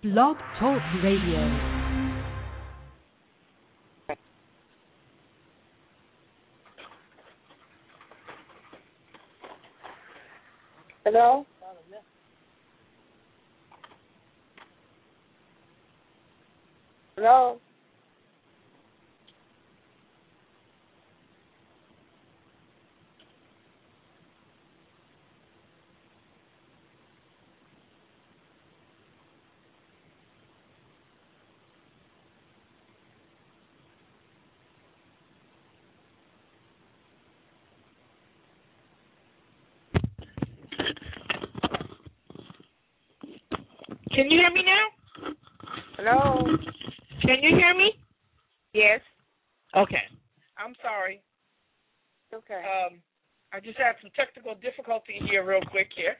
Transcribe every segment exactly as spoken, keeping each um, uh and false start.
Blog Talk Radio. Hello? Hello? Can you hear me now? Hello? Can you hear me? Yes. Okay. I'm sorry. Okay. Um, I just had some technical difficulty here real quick here.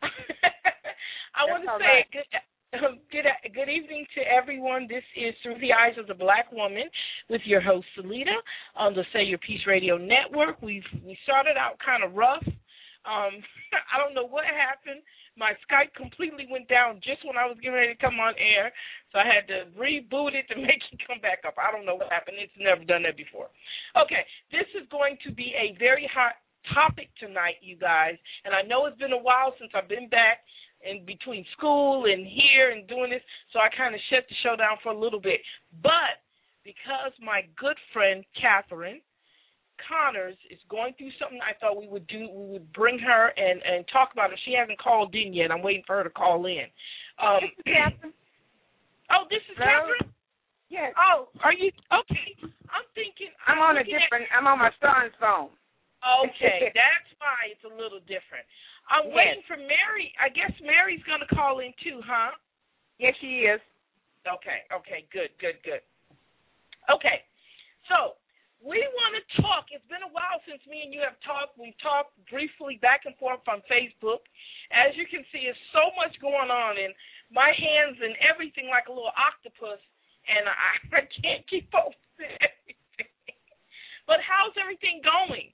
I want to say right. good, um, good good evening to everyone. This is Through the Eyes of the Black Woman with your host, Salita, on the Say Your Peace Radio Network. We've, we started out kind of rough. Um, I don't know what happened. My Skype completely went down just when I was getting ready to come on air, so I had to reboot it to make it come back up. I don't know what happened. It's never done that before. Okay, this is going to be a very hot topic tonight, you guys, and I know it's been a while since I've been back in between school and here and doing this, so I kind of shut the show down for a little bit. But because my good friend, Catherine Connors, is going through something, I thought we would do. We would bring her and, and talk about it. She hasn't called in yet. I'm waiting for her to call in. Um, this is Catherine. Oh, this is Hello? Catherine? Yes. Oh, are you? Okay. I'm thinking. I'm, I'm on a different, at, I'm on my son's phone. Okay, that's why it's a little different. I'm yes. waiting for Mary. I guess Mary's going to call in too, huh? Yes, she is. Okay, okay, good, good, good. Okay, so we want to talk. It's been a while since me and you have talked. We've talked briefly back and forth on Facebook. As you can see, there's so much going on, and my hands and everything like a little octopus, and I, I can't keep up with everything. But how's everything going?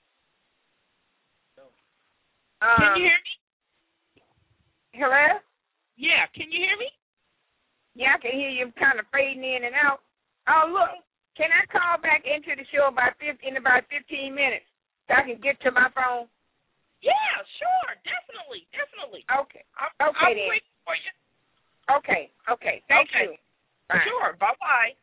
Um, can you hear me? Hello? Yeah, can you hear me? Yeah, I can hear you kind of fading in and out. Oh, look. Can I call back into the show about in about fifteen minutes so I can get to my phone? Yeah, sure, definitely, definitely. Okay. I'm, okay I'm then. waiting for you. Okay, okay. Thank okay. you. Bye. Sure, bye-bye.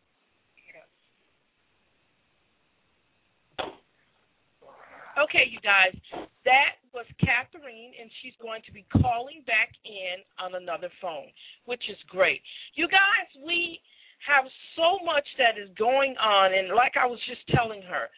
Okay, you guys, that was Catherine, and she's going to be calling back in on another phone, which is great. You guys, we have so much that is going on, and like I was just telling her,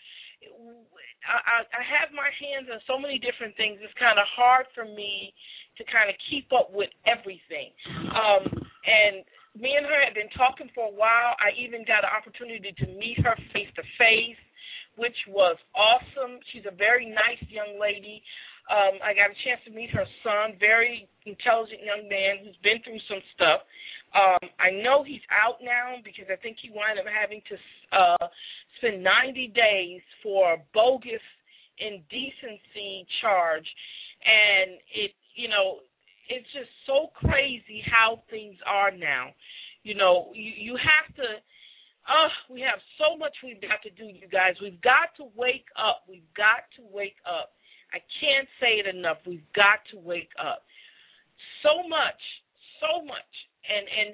I, I have my hands on so many different things. It's kind of hard for me to kind of keep up with everything. Um, and me and her have been talking for a while. I even got an opportunity to meet her face-to-face, which was awesome. She's a very nice young lady. Um, I got a chance to meet her son, very intelligent young man who's been through some stuff. Um, I know he's out now because I think he wound up having to uh, spend ninety days for a bogus indecency charge. And, it, you know, it's just so crazy how things are now. You know, you, you have to, uh, we have so much we've got to do, you guys. We've got to wake up. We've got to wake up. I can't say it enough. We've got to wake up. So much, so much. And and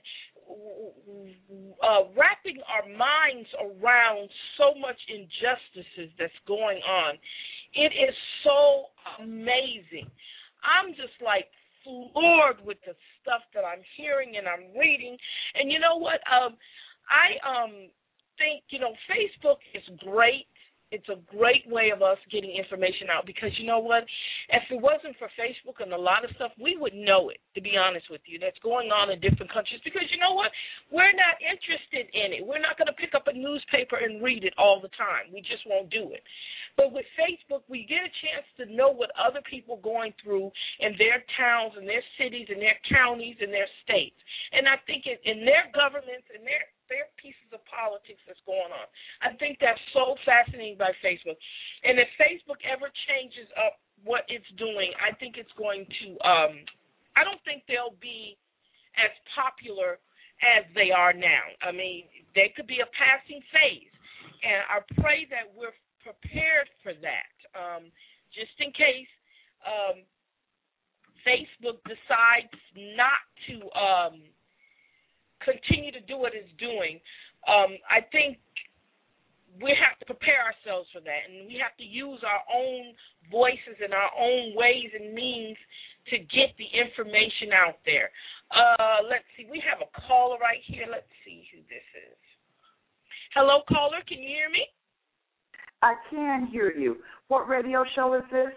uh, wrapping our minds around so much injustices that's going on, it is so amazing. I'm just like floored with the stuff that I'm hearing and I'm reading. And you know what? Um, I um think, you know, Facebook is great. It's a great way of us getting information out because, you know what, if it wasn't for Facebook and a lot of stuff, we would know it, to be honest with you, that's going on in different countries because, you know what, we're not interested in it. We're not going to pick up a newspaper and read it all the time. We just won't do it. But with Facebook, we get a chance to know what other people are going through in their towns and their cities and their counties and their states. And I think in, in their governments and their their pieces of politics that's going on. I think that's so fascinating by Facebook. And if Facebook ever changes up what it's doing, I think it's going to, um, I don't think there'll be as popular as they are now. I mean, they could be a passing phase, and I pray that we're prepared for that, um, just in case um, Facebook decides not to um, continue to do what it's doing. Um, I think we have to prepare ourselves for that, and we have to use our own voices and our own ways and means to get the information out there. Uh, let's see. We have a caller right here. Let's see who this is. Hello, caller. Can you hear me? I can hear you. What radio show is this?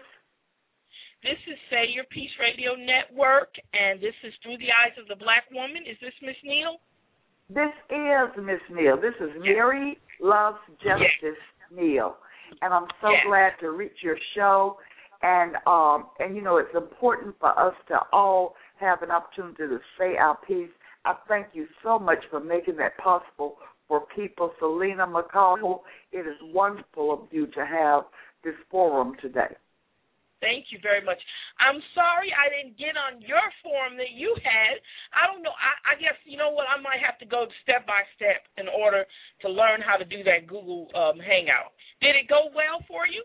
This is Say Your Peace Radio Network, and this is Through the Eyes of the Black Woman. Is this Miss Neal? This is Miss Neal. This is Mary Loves Justice yes. Neal, and I'm so yes. glad to reach your show. And um, and you know, it's important for us to all have an opportunity to say our piece. I thank you so much for making that possible for people. Selena McCall, it is wonderful of you to have this forum today. Thank you very much. I'm sorry I didn't get on your forum that you had. I don't know. I, I guess, you know what, I might have to go step by step in order to learn how to do that Google um, Hangout. Did it go well for you?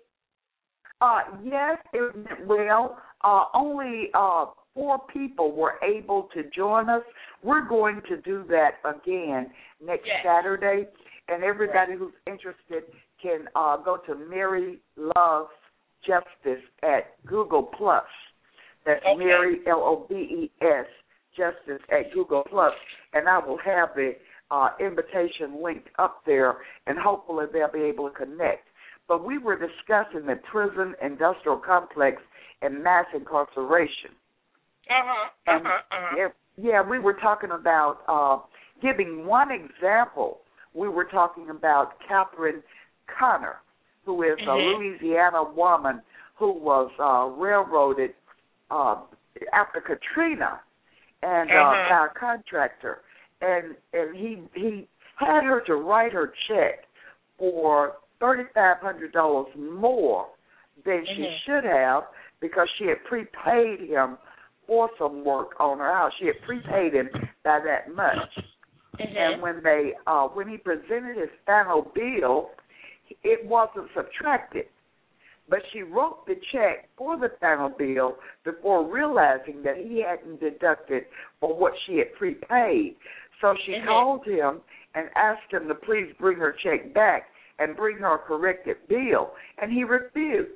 Uh, yes, it went well. Uh, only uh, four people were able to join us. We're going to do that again next yes. Saturday, and everybody right. who's interested can uh, go to Mary Loves Justice at Google Plus. That's okay. Mary, L O B E S, Justice at Google Plus, and I will have the uh, invitation linked up there, and hopefully they'll be able to connect. But we were discussing the prison industrial complex and mass incarceration. Uh-huh, and uh-huh, uh-huh. Yeah, yeah, we were talking about uh, giving one example. We were talking about Catherine Connor, who is a mm-hmm. Louisiana woman who was uh, railroaded uh, after Katrina and uh, uh-huh. by a contractor. And and he he had her to write her check for three thousand five hundred dollars more than mm-hmm. she should have because she had prepaid him for some work on her house. She had prepaid him by that much. Mm-hmm. And when they uh, when he presented his final bill, it wasn't subtracted, but she wrote the check for the final bill before realizing that he hadn't deducted for what she had prepaid. So she mm-hmm. called him and asked him to please bring her check back and bring her a corrected bill, and he refused.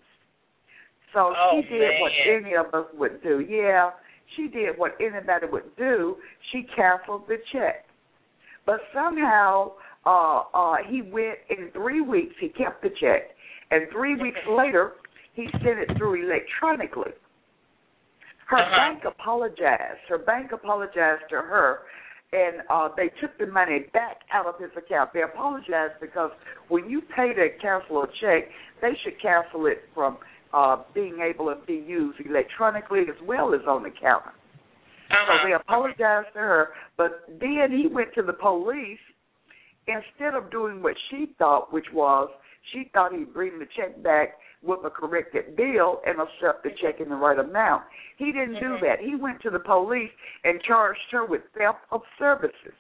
So oh, she did man. what any of us would do. Yeah, she did what anybody would do. She canceled the check. But somehow uh, uh, he went in three weeks, he kept the check, and three weeks later he sent it through electronically. Her uh-huh. bank apologized. Her bank apologized to her, and uh, they took the money back out of his account. They apologized because when you pay to cancel a check, they should cancel it from uh, being able to be used electronically as well as on the counter. Uh-huh. So they apologized to her, but then he went to the police. Instead of doing what she thought, which was she thought he'd bring the check back with a corrected bill and accept the check in the right amount. He didn't mm-hmm. do that. He went to the police and charged her with theft of services.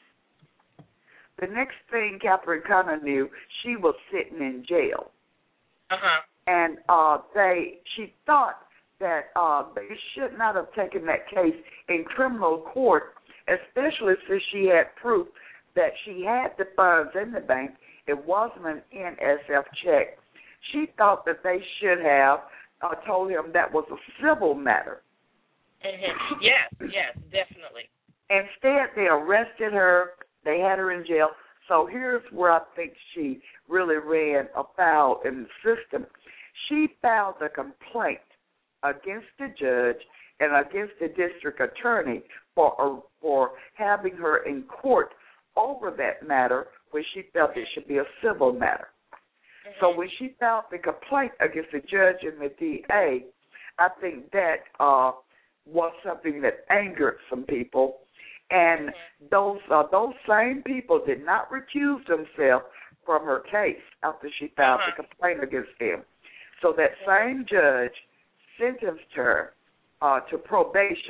The next thing Catherine Connor knew, she was sitting in jail. Uh-huh. And uh, they, she thought that uh, they should not have taken that case in criminal court, especially since she had proof that she had the funds in the bank. It wasn't an N S F check. She thought that they should have uh, told him that was a civil matter. Mm-hmm. Yes, yes, definitely. Instead, they arrested her. They had her in jail. So here's where I think she really ran afoul in the system. She filed a complaint against the judge and against the district attorney for uh, for having her in court over that matter when she felt it should be a civil matter. Mm-hmm. So when she filed the complaint against the judge and the D A, I think that uh, was something that angered some people. And mm-hmm. those uh, those same people did not recuse themselves from her case after she filed uh-huh. the complaint against him. So that same judge sentenced her uh, to probation,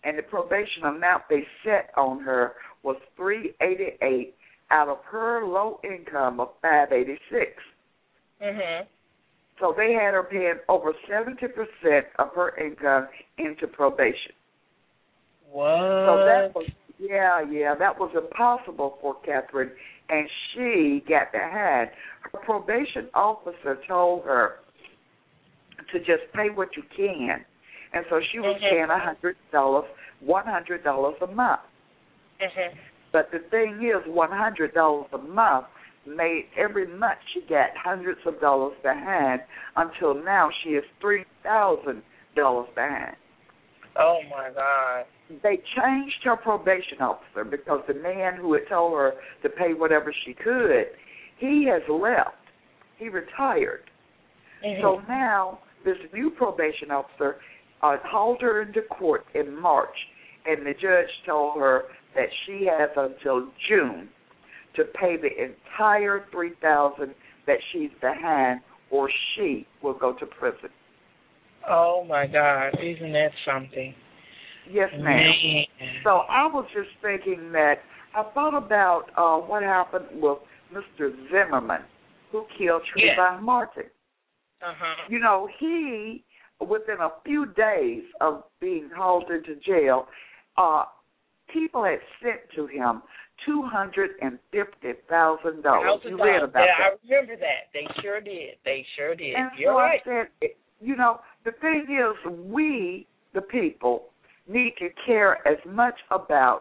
and the probation amount they set on her was three eighty-eight out of her low income of five eighty-six. Mhm. So they had her paying over seventy percent of her income into probation. What? So that was, yeah, yeah, that was impossible for Catherine, and she got behind. Her probation officer told her to just pay what you can, and so she was mm-hmm. paying a hundred dollars, one hundred dollars a month. Mm-hmm. But the thing is, one hundred dollars a month made every month she got hundreds of dollars behind until now she is three thousand dollars behind. Oh, my God. They changed her probation officer because the man who had told her to pay whatever she could, he has left. He retired. Mm-hmm. So now this new probation officer uh, hauled her into court in March, and the judge told her that she has until June to pay the entire three thousand dollars that she's behind, or she will go to prison. Oh, my God. Isn't that something? Yes, ma'am. Man. So I was just thinking that I thought about uh, what happened with Mister Zimmerman, who killed Trayvon Yeah. Martin. Uh-huh. You know, he, within a few days of being hauled into jail, uh, people had sent to him two hundred fifty thousand dollars. You read about yeah, that. I remember that. They sure did. They sure did. And You're so right. I said, you know, the thing is, we, the people, need to care as much about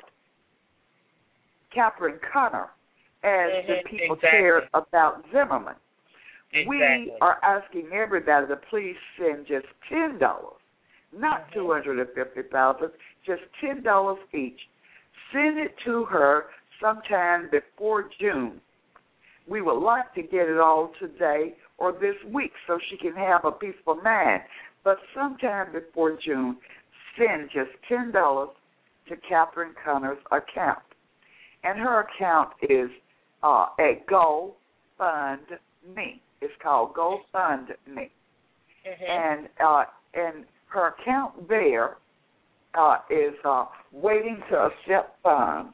Catherine Connor as mm-hmm. the people exactly. cared about Zimmerman. Exactly. We are asking everybody to please send just ten dollars, not mm-hmm. two hundred fifty thousand dollars, just ten dollars each. Send it to her sometime before June. We would like to get it all today or this week so she can have a peaceful mind. But sometime before June, send just ten dollars to Catherine Connor's account. And her account is uh, at GoFundMe. It's called GoFundMe. Mm-hmm. And uh, and her account there uh, is uh, waiting to accept funds.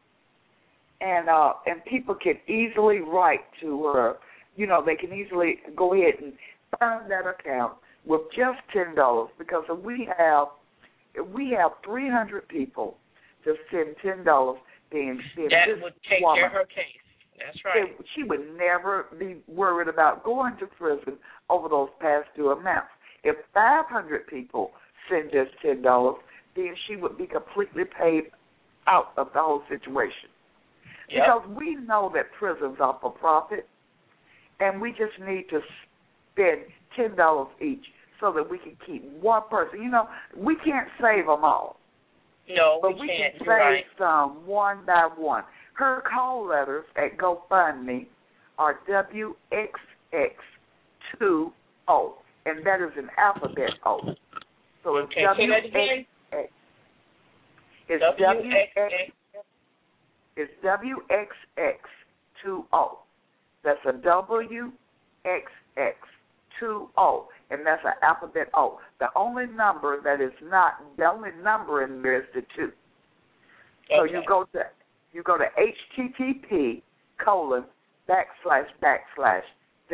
And uh, and people can easily write to her. You know, they can easily go ahead and fund that account with just ten dollars, because if we have if we have three hundred people to send ten dollars, then, then that this would take woman, care of her case. That's right. it, she would never be worried about going to prison over those past due amounts. If five hundred people send just ten dollars, then she would be completely paid out of the whole situation. Yep. Because we know that prisons are for profit, and we just need to spend ten dollars each so that we can keep one person. You know, we can't save them all. No, but we, we can't. can You're save right. some one by one. Her call letters at GoFundMe are W X X two O, and that is an alphabet O. So it's Okay, W say that X again. X. It's W W X X. X. It's W X X two O. That's a W X X two O, and that's an alphabet O. The only number that is not, the only number in there is the two. So Okay. you go to you go to H T T P colon backslash backslash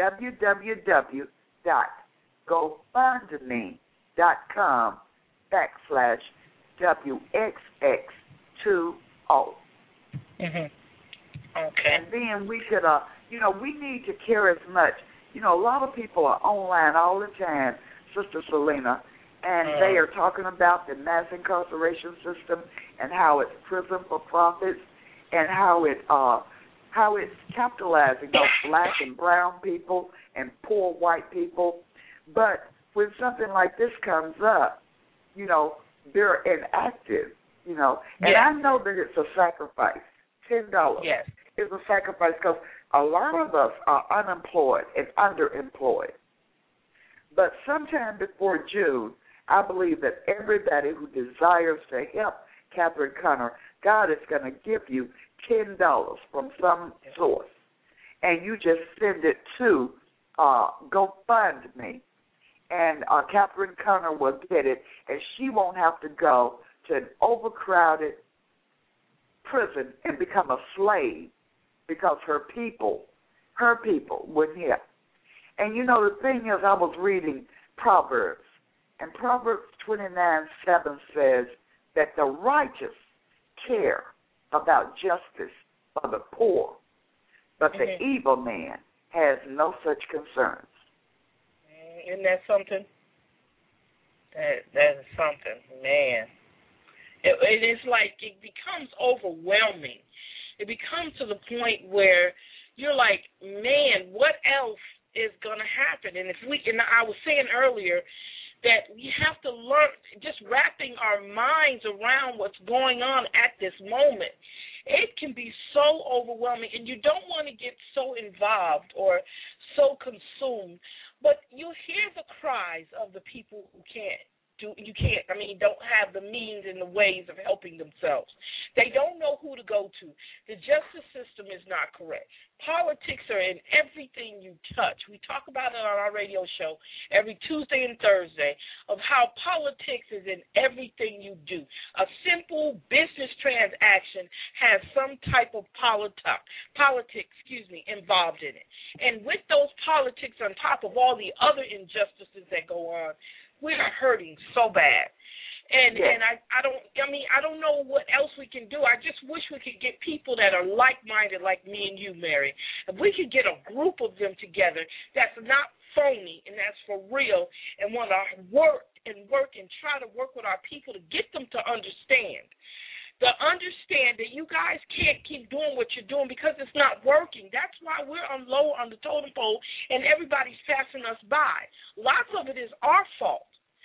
www dot gofundme dot com backslash W X X two O. Mhm. Okay. And then we could, uh, you know, we need to care as much. You know, a lot of people are online all the time, Sister Selena, and Mm. they are talking about the mass incarceration system and how it's prison for profits and how it uh, how it's capitalizing those black and brown people and poor white people. But when something like this comes up, you know, they're inactive, you know. And Yeah. I know that it's a sacrifice. ten dollars Yes. is a sacrifice because a lot of us are unemployed and underemployed. But sometime before June, I believe that everybody who desires to help Catherine Connor, God is going to give you ten dollars from some source. And you just send it to uh, GoFundMe. And uh, Catherine Connor will get it, and she won't have to go to an overcrowded prison and become a slave because her people, her people wouldn't help. And you know, the thing is, I was reading Proverbs, and Proverbs twenty-nine seven says that the righteous care about justice for the poor, but mm-hmm. the evil man has no such concerns. Isn't that something? That that is something, man. It, it is like it becomes overwhelming. It becomes to the point where you're like, man, what else is going to happen? And if we, and I was saying earlier that we have to learn, just wrapping our minds around what's going on at this moment. It can be so overwhelming, and you don't want to get so involved or so consumed. But you hear the cries of the people who can't do, you can't, I mean, don't have the means and the ways of helping themselves. They don't know who to go to. The justice system is not correct. Politics are in everything you touch. We talk about it on our radio show every Tuesday and Thursday of how politics is in everything you do. A simple business transaction has some type of politic, politics, excuse me, involved in it. And with those politics on top of all the other injustices that go on, we are hurting so bad. And yes. and I, I don't I mean I don't know what else we can do. I just wish we could get people that are like-minded like me and you, Mary. If we could get a group of them together that's not phony and that's for real and want to work and work and try to work with our people to get them to understand. To understand that you guys can't keep doing what you're doing because it's not working. That's why we're on low on the totem pole and everybody's passing us by. Lots of it is our fault.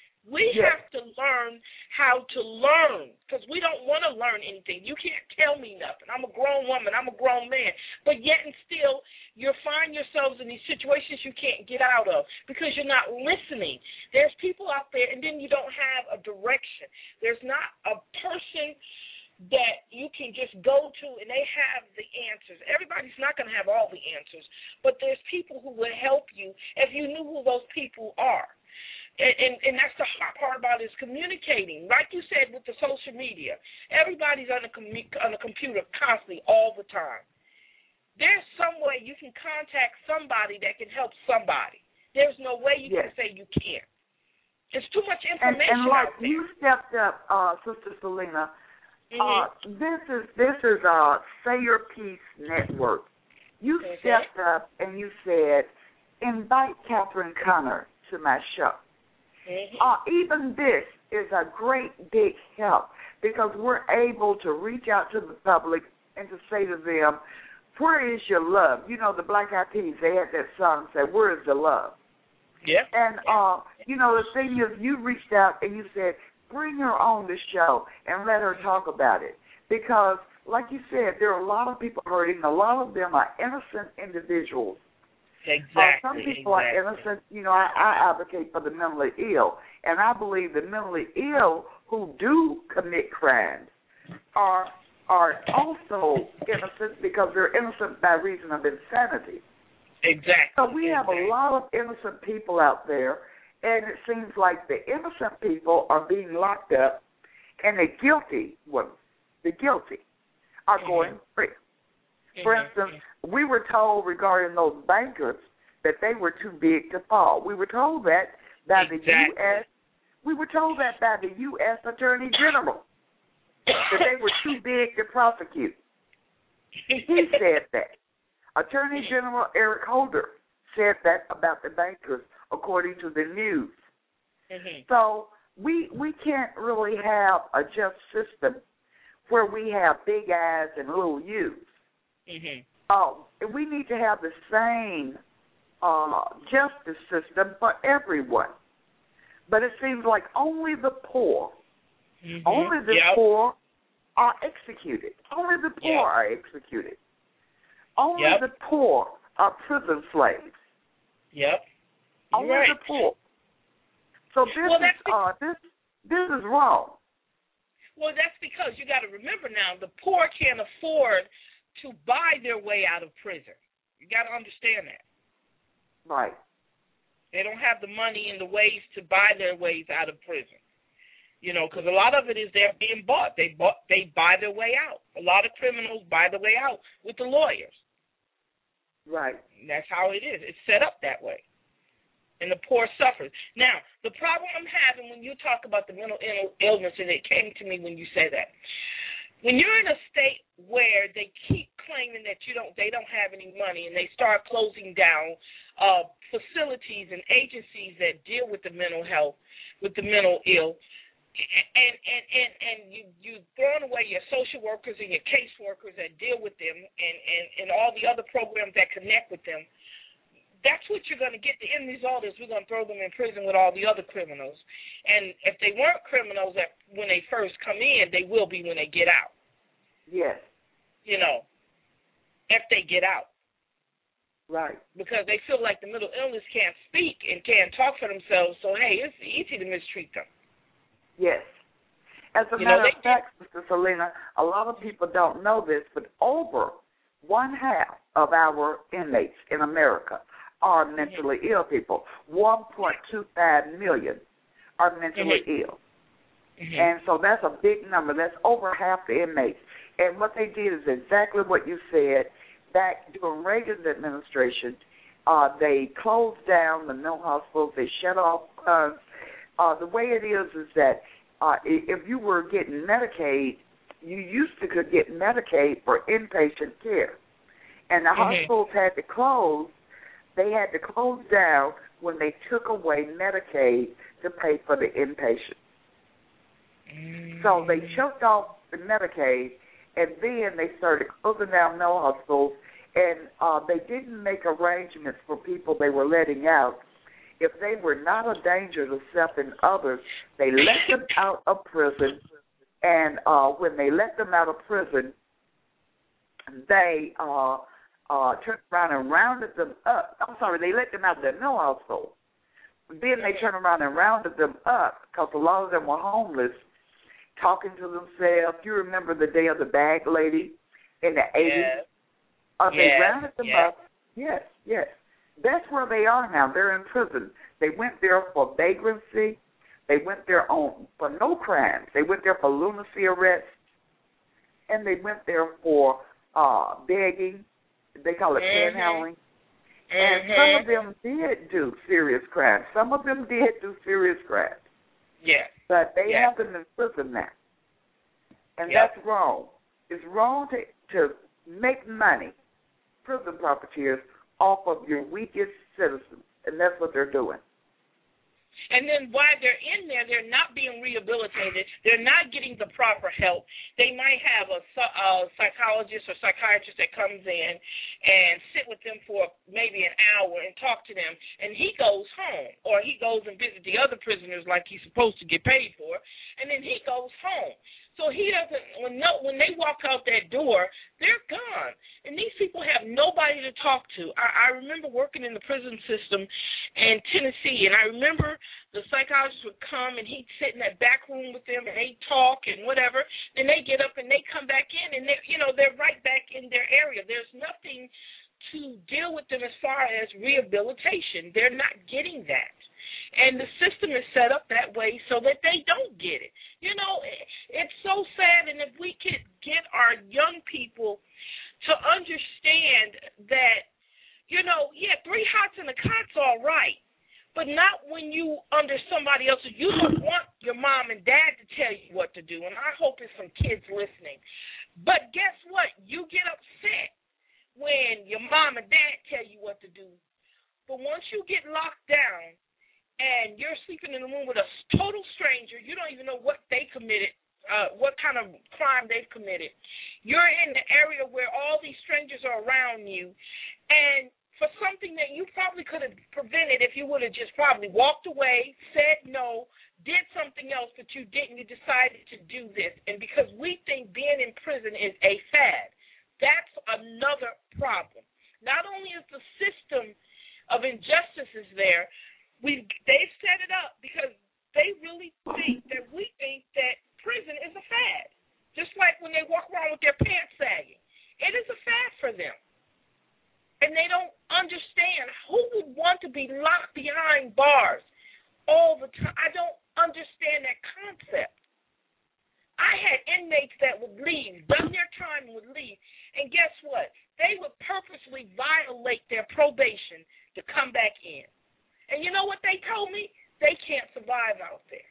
We yes. have to learn how to learn because we don't want to learn anything. You can't tell me nothing. I'm a grown woman. I'm a grown man. But yet and still, you find yourselves in these situations you can't get out of because you're not listening. There's people out there, and then you don't have a direction. There's not a person that you can just go to and they have the answers. Everybody's not going to have all the answers, but there's people who will help you if you knew who those people are. And, and, and that's the hard part about it is communicating. Like you said with the social media, everybody's on a, commu- on a computer constantly all the time. There's some way you can contact somebody that can help somebody. There's no way you yes. can say you can't. There's too much information and, and like out there. You stepped up, uh, Sister Selena. Mm-hmm. Uh, this is this is uh, Say Your Peace Network. You mm-hmm. stepped up and you said, invite Catherine Connor to my show. Mm-hmm. Uh, even this is a great big help because we're able to reach out to the public and to say to them, where is your love? You know, the Black Eyed Peas, they had that song say, where is the love? Yeah. And, uh, you know, the thing is, you reached out and you said, bring her on the show and let her talk about it. Because, like you said, there are a lot of people hurting. A lot of them are innocent individuals. Exactly. Uh, some people exactly. are innocent. You know, I, I advocate for the mentally ill. And I believe the mentally ill who do commit crimes are are also innocent because they're innocent by reason of insanity. Exactly. So we have exactly. a lot of innocent people out there, and it seems like the innocent people are being locked up, and the guilty ones, the guilty, are mm-hmm. going free. Mm-hmm. For instance, we were told regarding those bankers that they were too big to fall. We were told that by exactly. the U S We were told that by the U S Attorney General, that they were too big to prosecute. He said that. Attorney General Eric Holder said that about the bankers, according to the news. Mm-hmm. So we we can't really have a just system where we have big eyes and little U's. Mm-hmm. Oh, we need to have the same uh, justice system for everyone. But it seems like only the poor, mm-hmm. only the yep. poor are executed. Only the poor yep. are executed. Only yep. the poor are prison slaves. Yep. Only right. the poor. So this well, is uh, this this is wrong. Well, that's because you got to remember now the poor can't afford to buy their way out of prison. You got to understand that. Right. They don't have the money and the ways to buy their ways out of prison. You know, because a lot of it is they're being bought. They bought, they buy their way out. A lot of criminals buy their way out with the lawyers. Right. And that's how it is. It's set up that way. And the poor suffers. Now, the problem I'm having when you talk about the mental illness, and it came to me when you say that, when you're in a state where they keep claiming that you don't, they don't have any money, and they start closing down uh, facilities and agencies that deal with the mental health, with the mental ill, and and and and you you throwing away your social workers and your case workers that deal with them, and and and all the other programs that connect with them. That's what you're going to get. The end result is we're going to throw them in prison with all the other criminals. And if they weren't criminals at, when they first come in, they will be when they get out. Yes. You know, if they get out. Right. Because they feel like the mental illness can't speak and can't talk for themselves, so, hey, it's easy to mistreat them. Yes. As a you matter know, of fact, Sister Selena, a lot of people don't know this, but over one half of our inmates in America are mentally mm-hmm. ill people. one point two five million are mentally mm-hmm. ill. Mm-hmm. And so that's a big number. That's over half the inmates. And what they did is exactly what you said. Back during Reagan's administration, uh, they closed down the mental hospitals. They shut off guns. Uh, the way it is is that uh, if you were getting Medicaid, you used to could get Medicaid for inpatient care. And the mm-hmm. hospitals had to close. They had to close down when they took away Medicaid to pay for the inpatient. Mm-hmm. So they choked off the Medicaid, and then they started closing down mental hospitals, and uh, they didn't make arrangements for people they were letting out. If they were not a danger to self and others, they let them out of prison, and uh, when they let them out of prison, they uh, uh, turned around and rounded them up. I'm sorry, they let them out of their mental hospital. Then they turned around and rounded them up because a lot of them were homeless, talking to themselves. You remember the day of the bag lady in the eighties? Yes. Uh, they yes. rounded them yes. up. Yes, yes. That's where they are now. They're in prison. They went there for vagrancy. They went there on for no crimes. They went there for lunacy arrest, and they went there for uh, begging. They call it mm-hmm. panhandling. Mm-hmm. And some of them did do serious crimes. Some of them did do serious crimes. Yes. But they yes. have them in prison now. And yep. that's wrong. It's wrong to to make money, prison profiteers, off of your weakest citizens. And that's what they're doing. And then while they're in there, they're not being rehabilitated. They're not getting the proper help. They might have a, a psychologist or psychiatrist that comes in and sit with them for maybe an hour and talk to them, and he goes home, or he goes and visits the other prisoners like he's supposed to get paid for, and then he goes home. So he doesn't, when no, when they walk out that door, they're gone. And these people have nobody to talk to. I, I remember working in the prison system in Tennessee, and I remember the psychologist would come and he'd sit in that back room with them and they'd talk and whatever. Then they get up and they come back in and, they, you know, they're right back in their area. There's nothing to deal with them as far as rehabilitation. They're not getting that. And the system is set up that way so that they don't get it. You know, it's so sad, and if we could get our young people to understand that, you know, yeah, three hots in a cot's all right, but not when you under somebody else. You don't want your mom and dad to tell you what to do, and I hope there's some kids listening. But guess what? You get upset when your mom and dad tell you what to do. But once you get locked down, and you're sleeping in a room with a total stranger, you don't even know what they committed, uh, what kind of crime they've committed. You're in the area where all these strangers are around you, and for something that you probably could have prevented if you would have just probably walked away, said no, did something else, but you didn't. You decided to do this. And because we think being in prison is a fad, that's another problem. Not only is the system of injustices there, We, they've set it up because they really think that we think that prison is a fad. Just like when they walk around with their pants sagging. It is a fad for them. And they don't understand who would want to be locked behind bars all the time. I don't understand that concept. had inmates that would leave, done their time and would leave. And guess what? They would purposely violate their probation to come back in. And you know what they told me? They can't survive out there.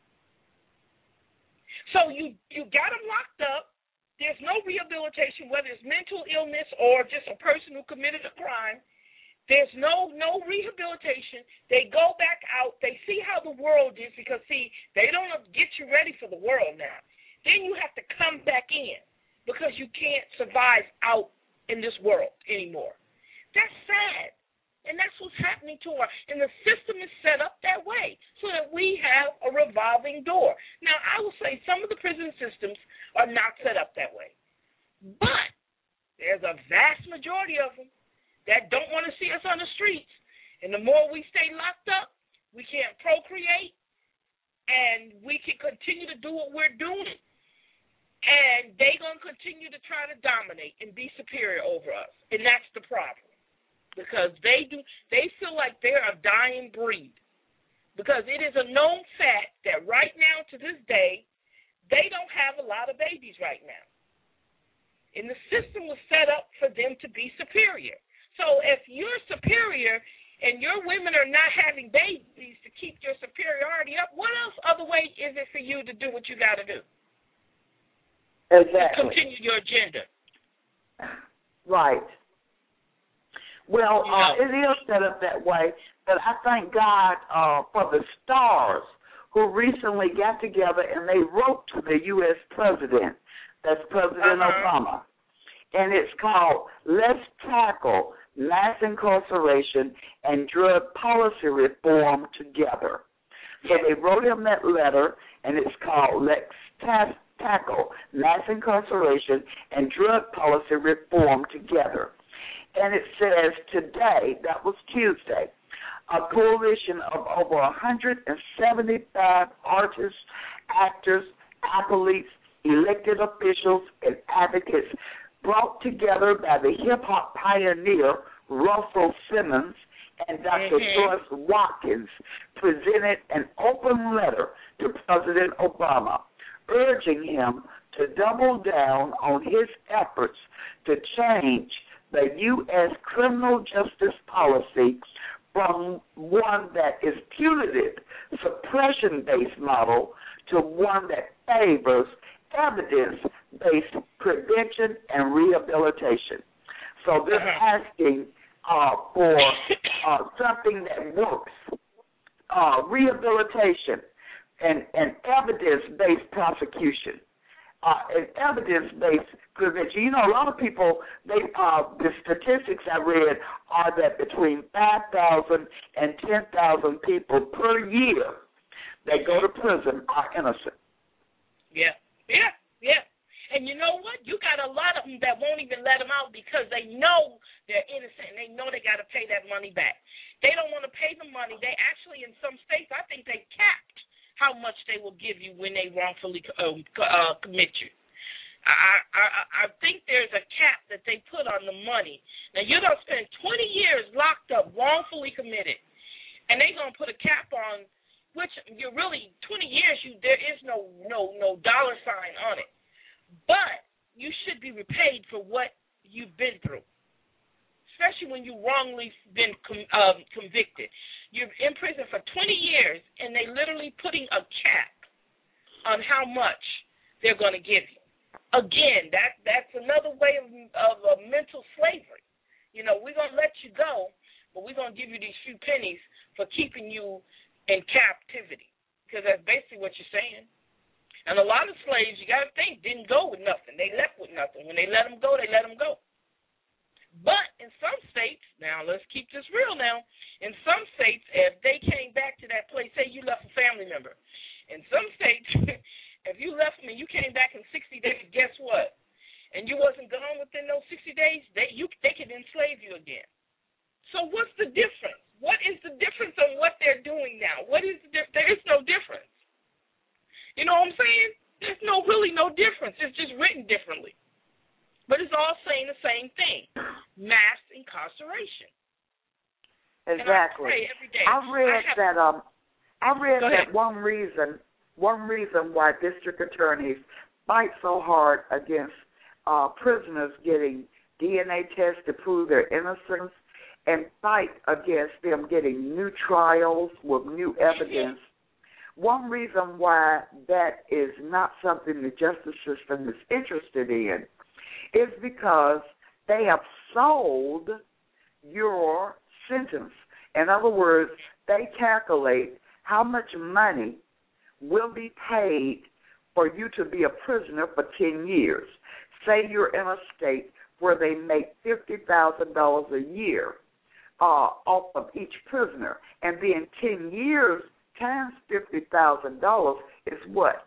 So you, you got them locked up. There's no rehabilitation, whether it's mental illness or just a person who committed a crime. There's no no rehabilitation. They go back out. They see how the world is because, see, they don't get you ready for the world now. Then you have to come back in because you can't survive out in this world anymore. That's sad. And that's what's happening to us. And the system is set up that way so that we have a revolving door. Now, I will say some of the prison systems are not set up that way. But there's a vast majority of them that don't want to see us on the streets. And the more we stay locked up, we can't procreate, and we can continue to do what we're doing. And they're going to continue to try to dominate and be superior over us. And that's the problem. Because they do, they feel like they're a dying breed. Because it is a known fact that right now to this day, they don't have a lot of babies right now. And the system was set up for them to be superior. So if you're superior and your women are not having babies to keep your superiority up, what else other way is it for you to do what you got to do? Exactly. To continue your agenda. Right. Well, You know. uh, it is set up that way, but I thank God uh, for the stars who recently got together and they wrote to the U S president, that's President Uh-huh. Obama, and it's called Let's Tackle Mass Incarceration and Drug Policy Reform Together. So Yes. they wrote him that letter, and it's called Let's Ta- Tackle Mass Incarceration and Drug Policy Reform Together. And it says today, that was Tuesday, a coalition of over one hundred seventy-five artists, actors, athletes, elected officials, and advocates brought together by the hip-hop pioneer Russell Simmons and Doctor Mm-hmm. Joyce Watkins presented an open letter to President Obama, urging him to double down on his efforts to change the U S criminal justice policy from one that is punitive, suppression-based model to one that favors evidence-based prevention and rehabilitation. So they're Uh-huh. asking uh, for uh, something that works, uh, rehabilitation and, and evidence-based prosecution. Uh, and evidence-based prevention. You know, a lot of people, they uh, the statistics I read are that between five thousand and ten thousand people per year that go to prison are innocent. Yeah, yeah, yeah. And you know what? You got a lot of them that won't even let them out because they know they're innocent and they know they got to pay that money back. They don't want to pay the money. They actually, in some states, I think they capped how much they will give you when they wrongfully um, uh, commit you. I, I I think there's a cap that they put on the money. Now, you don't spend twenty years locked up, wrongfully committed, and they're going to put a cap on, which you're really, twenty years, you there is no, no, no dollar sign on it. But you should be repaid for what you've been through, especially when you've wrongly been com, um, convicted. You're in prison for twenty years, and they literally putting a cap on how much they're going to give you. Again, that that's another way of, of uh, mental slavery. You know, we're going to let you go, but we're going to give you these few pennies for keeping you in captivity, because that's basically what you're saying. And a lot of slaves, you got to think, didn't go with nothing. They left with nothing. When they let them go, they let them go. But in some states, now let's keep this real now, in some states, if they came back to that place, say you left a family member. In some states, if you left me, you came back in sixty days, guess what? And you wasn't gone within those sixty days, they you they could enslave you again. So what's the difference? What is the difference on what they're doing now? What is the difference? There is no difference. You know what I'm saying? There's no really no difference. It's just written differently. But it's all saying the same thing. Mass incarceration. Exactly. And I pray every day. I read I have, that um I read Go that ahead. one reason one reason why district attorneys fight so hard against uh, prisoners getting D N A tests to prove their innocence and fight against them getting new trials with new evidence. One reason why that is not something the justice system is interested in is because they have sold your sentence. In other words, they calculate how much money will be paid for you to be a prisoner for ten years. Say you're in a state where they make fifty thousand dollars a year uh, off of each prisoner, and then ten years times fifty thousand dollars is what?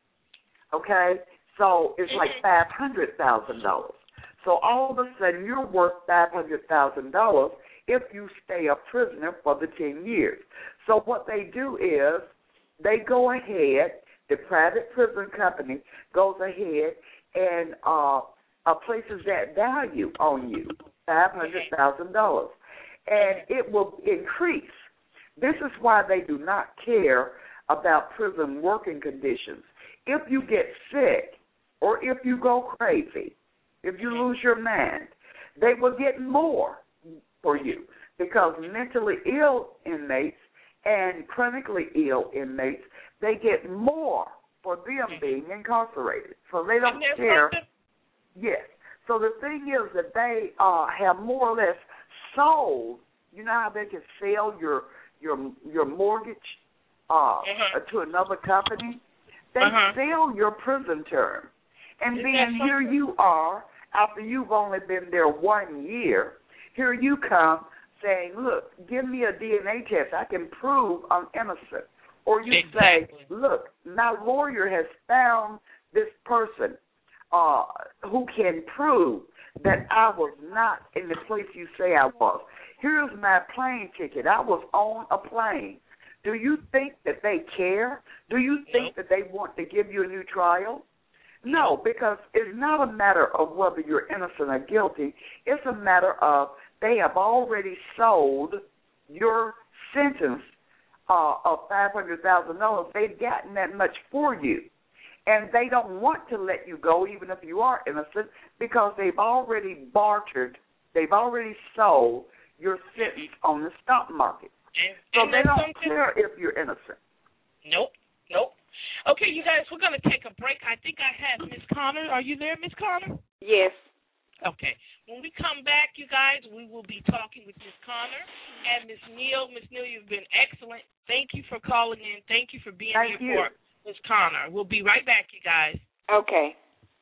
Okay? So it's like five hundred thousand dollars. So all of a sudden you're worth five hundred thousand dollars if you stay a prisoner for the ten years. So what they do is they go ahead, the private prison company goes ahead and uh, uh, places that value on you, five hundred thousand dollars. And it will increase. This is why they do not care about prison working conditions. If you get sick or if you go crazy, if you lose your mind, they will get more for you because mentally ill inmates and chronically ill inmates, they get more for them being incarcerated. So they don't care. Yes. So the thing is that they uh, have more or less sold. You know how they can sell your your your mortgage uh, uh-huh. to another company? They uh-huh. sell your prison term. And Is then here you are, after you've only been there one year, here you come saying, look, give me a D N A test. I can prove I'm innocent. Or you exactly. say, look, my lawyer has found this person uh, who can prove that I was not in the place you say I was. Here's my plane ticket. I was on a plane. Do you think that they care? Do you think that they want to give you a new trial? No, because it's not a matter of whether you're innocent or guilty. It's a matter of they have already sold your sentence uh, of five hundred thousand dollars. They've gotten that much for you. And they don't want to let you go even if you are innocent because they've already bartered, they've already sold your sentence on the stock market. And, so and they don't care if you're innocent. Nope, nope. Okay, you guys, we're going to take a break. I think I have Miss Connor. Are you there, Miss Connor? Yes. Okay. When we come back, you guys, we will be talking with Miss Connor and Miss Neal. Miss Neal, you've been excellent. Thank you for calling in. Thank you for being Thank here you. for Miss Connor. We'll be right back, you guys. Okay.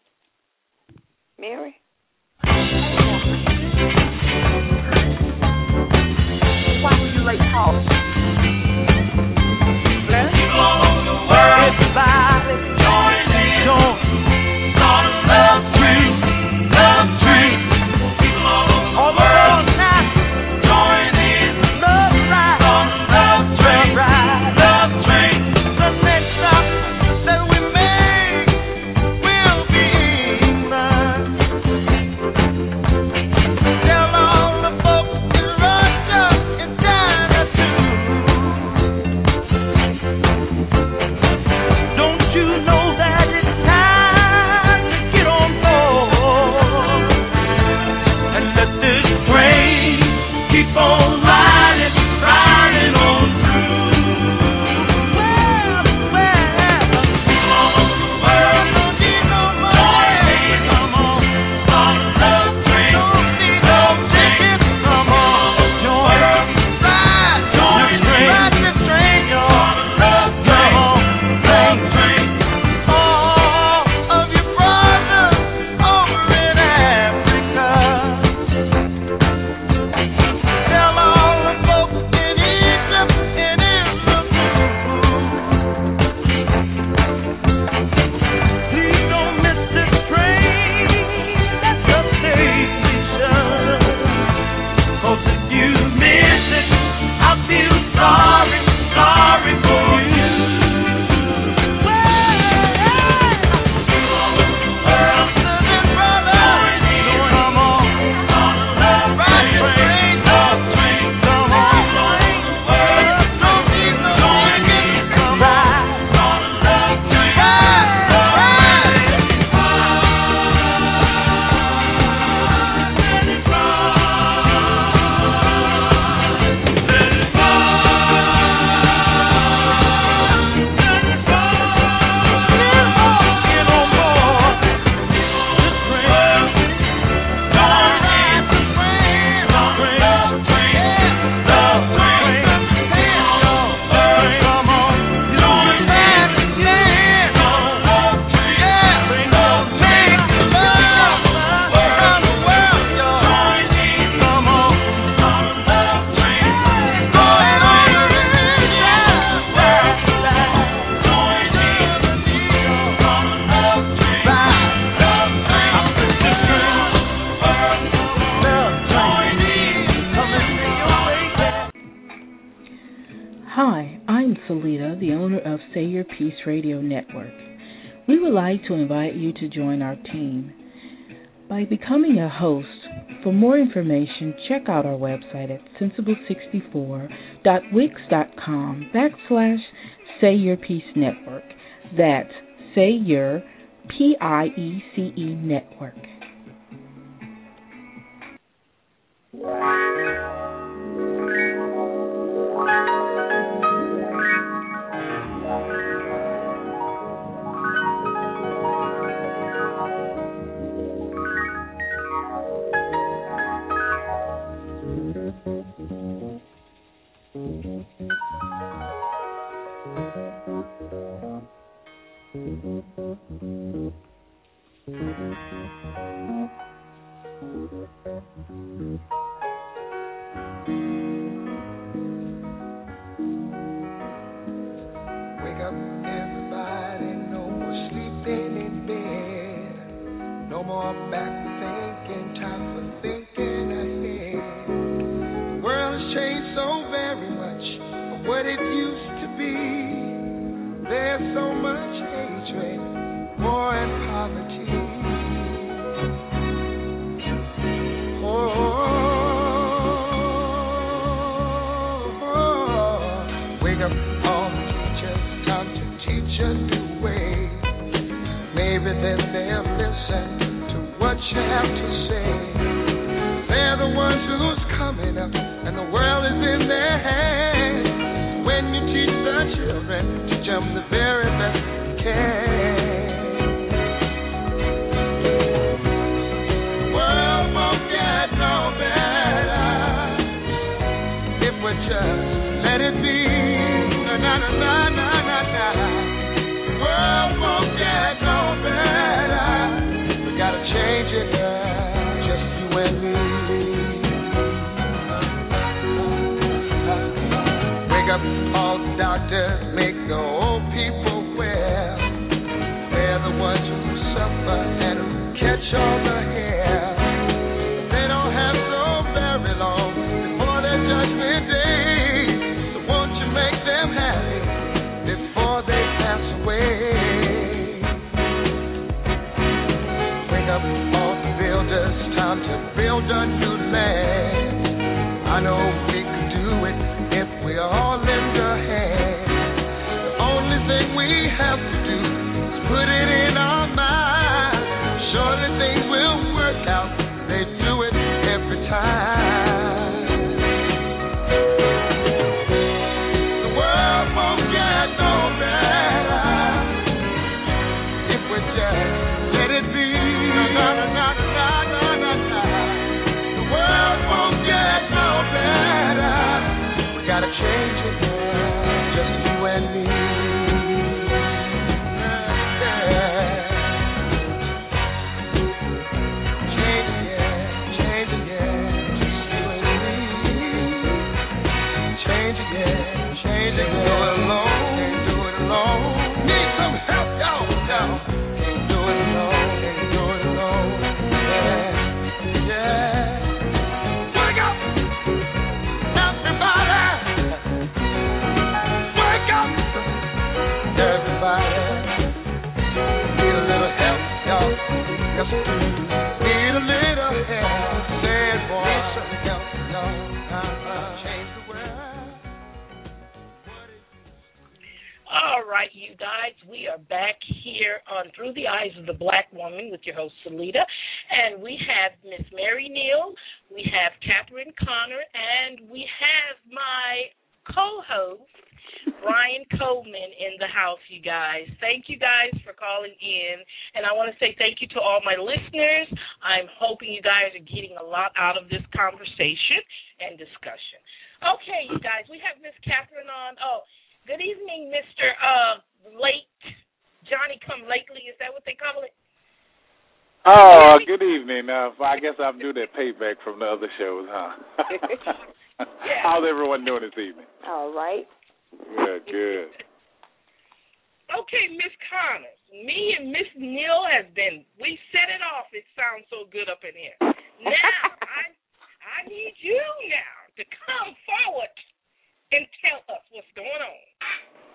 Mary? Why would you like talk? Everybody join in. Join. Gonna love tree, love tree. All the world now. Join in. Love ride. Gonna love train. Love train. The next stop that we make will be mine. Salita, the owner of Say Your Peace Radio Network. We would like to invite you to join our team. By becoming a host, for more information, check out our website at sensible sixty-four dot wix dot com backslash Say Your Peace Network. That's Say Your P I E C E Network. Oh, good evening. Uh, I guess I'm due that payback from the other shows, huh? Yeah. How's everyone doing this evening? All right. Good, good. Okay, Miss Connors, me and Miss Neal has been, we set it off. It sounds so good up in here. Now, I I need you now to come forward and tell us what's going on.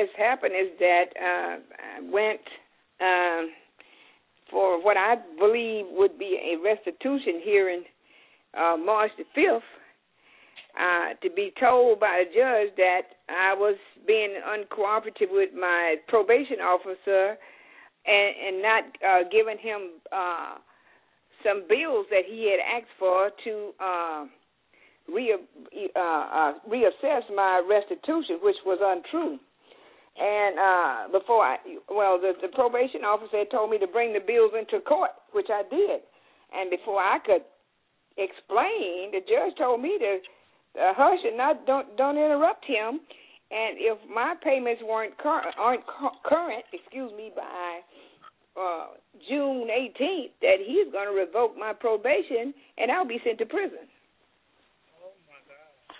has happened is that uh, I went um, for what I believe would be a restitution hearing uh, March the fifth, uh, to be told by a judge that I was being uncooperative with my probation officer and, and not uh, giving him uh, some bills that he had asked for to uh, re, uh, uh, reassess my restitution, which was untrue. And uh, before I, well, the, the probation officer had told me to bring the bills into court, which I did. And before I could explain, the judge told me to uh, hush and not don't don't interrupt him. And if my payments weren't cur- aren't cu- current, excuse me, by uh, June eighteenth, that he's going to revoke my probation and I'll be sent to prison. Oh my God!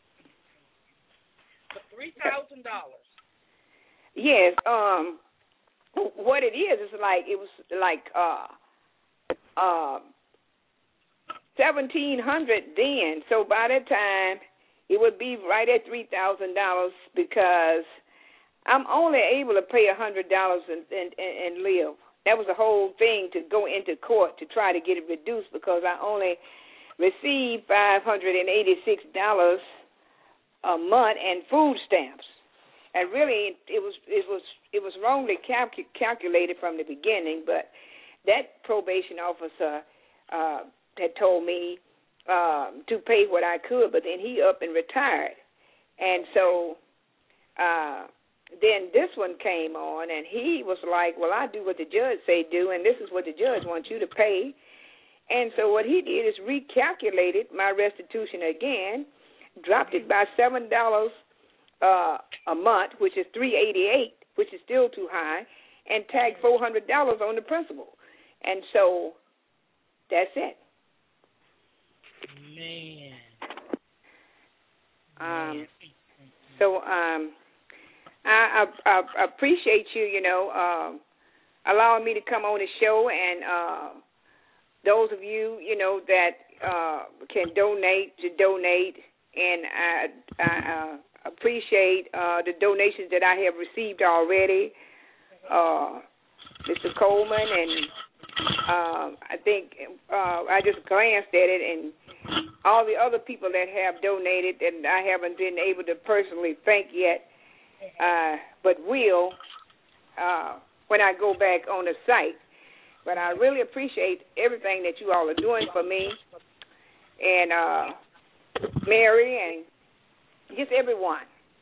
For three thousand dollars. Yes. Um. What it is is like it was like uh uh seventeen hundred then. So by that time, it would be right at three thousand dollars because I'm only able to pay a hundred dollars and, and and live. That was the whole thing, to go into court to try to get it reduced, because I only received five hundred and eighty-six dollars a month and food stamps. And really, it was it was it was wrongly calc- calculated from the beginning. But that probation officer uh, had told me um, to pay what I could, but then he up and retired. And so uh, then this one came on, and he was like, well, I do what the judge say do, and this is what the judge wants you to pay. And so what he did is recalculated my restitution again, dropped it by seven dollars uh, a month, which is three eighty-eight, which is still too high, and tagged four hundred dollars on the principal. And so that's it. Man. Um, so um, I, I, I appreciate you, you know, uh, allowing me to come on the show, and uh, those of you, you know, that uh, can donate to donate, and I, I uh, appreciate uh, the donations that I have received already, uh, Mister Coleman, and uh, I think uh, I just glanced at it, and all the other people that have donated, and I haven't been able to personally thank yet, uh, but will uh, when I go back on the site. But I really appreciate everything that you all are doing for me, and uh, Mary, and just everyone.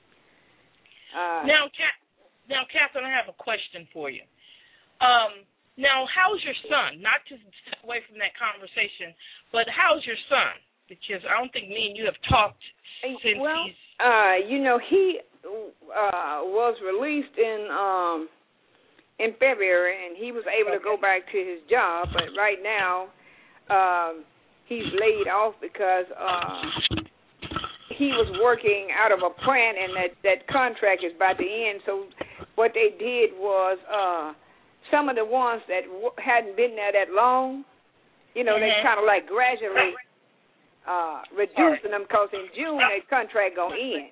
Uh, now, Kat, now, Catherine, I have a question for you. Um, now, how's your son? Not to step away from that conversation, but how's your son? Because I don't think me and you have talked since well, he's... Uh, you know, he uh, was released in um, in February, and he was able okay. to go back to his job, but right now um, he's laid off because uh, he was working out of a plant, and that, that contract is about to end. So what they did was uh, some of the ones that w- hadn't been there that long, you know, mm-hmm. they kind of like gradually uh, reducing them, because in June that contract going to end.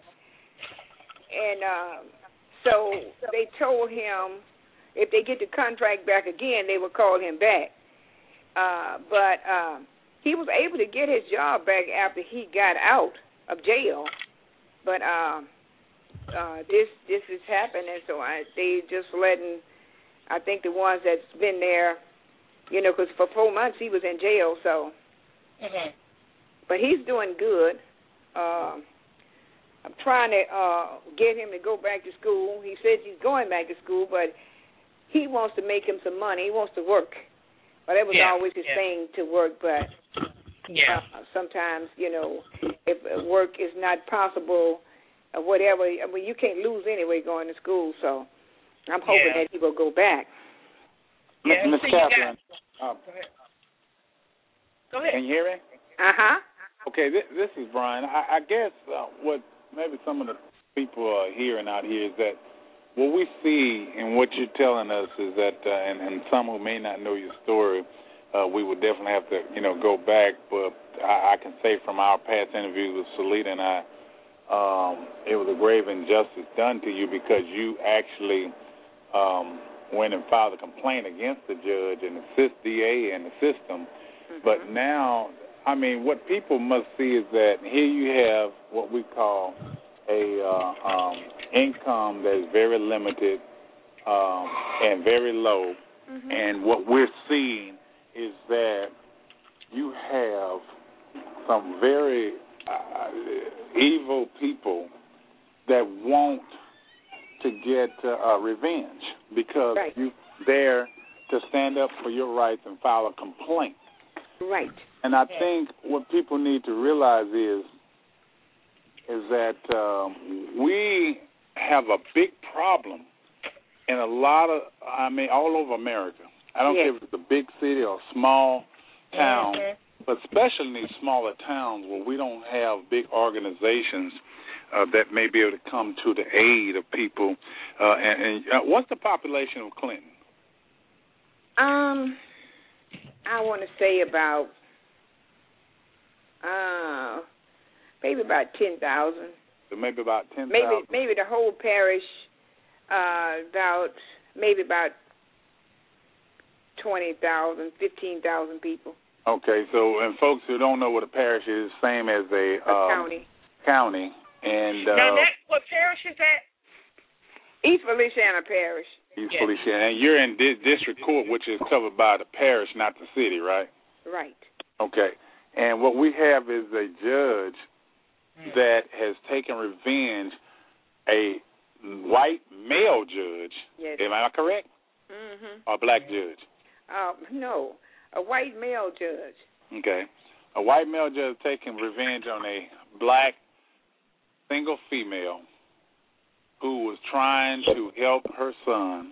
And uh, so they told him if they get the contract back again, they would call him back. Uh, but uh, he was able to get his job back after he got out of jail. But uh, uh, this this has happened, and so I, they just letting, I think, the ones that's been there, you know, because for four months he was in jail. So, mm-hmm. But he's doing good. Uh, I'm trying to uh, get him to go back to school. He says he's going back to school, but he wants to make him some money. He wants to work. But it was yeah, always his yeah. thing to work. But yeah. uh, sometimes, you know, if work is not possible or whatever, I mean, you can't lose anyway going to school. So I'm hoping yeah. that he will go back. Yeah, Miss so Catherine. Got... Um, go ahead. Go ahead. Can you hear me? Uh-huh. Okay, this, this is Brian. I, I guess uh, what maybe some of the people are hearing out here is that what we see and what you're telling us is that, uh, and, and some who may not know your story, uh, we would definitely have to, you know, go back. But I, I can say from our past interviews with Salita and I, um, it was a grave injustice done to you because you actually um, went and filed a complaint against the judge and the D A and the system. Mm-hmm. But now, I mean, what people must see is that here you have what we call a uh, um, income that is very limited um, and very low. Mm-hmm. And what we're seeing is that you have some very uh, evil people that want to get uh, revenge because right. you're there to stand up for your rights and file a complaint. Right. And I think what people need to realize is is that um, we have a big problem in a lot of, I mean, all over America. I don't yes. care if it's a big city or a small town, mm-hmm. but especially in these smaller towns where we don't have big organizations uh, that may be able to come to the aid of people. Uh, and and uh, what's the population of Clinton? Um, I want to say about uh, maybe about ten thousand. So maybe about ten thousand. Maybe maybe the whole parish uh, about maybe about twenty thousand, fifteen thousand people. Okay, so and folks who don't know what a parish is, same as a, a um, county. County, and uh, now that what parish is that? East Feliciana Parish. East yes. Feliciana, and you're in di- district court, which is covered by the parish, not the city, right? Right. Okay, and what we have is a judge mm. that has taken revenge, a white male judge. Yes. Am I correct? Mm-hmm. Or a black judge? Uh, no, a white male judge. Okay, a white male judge taking revenge on a black single female who was trying to help her son,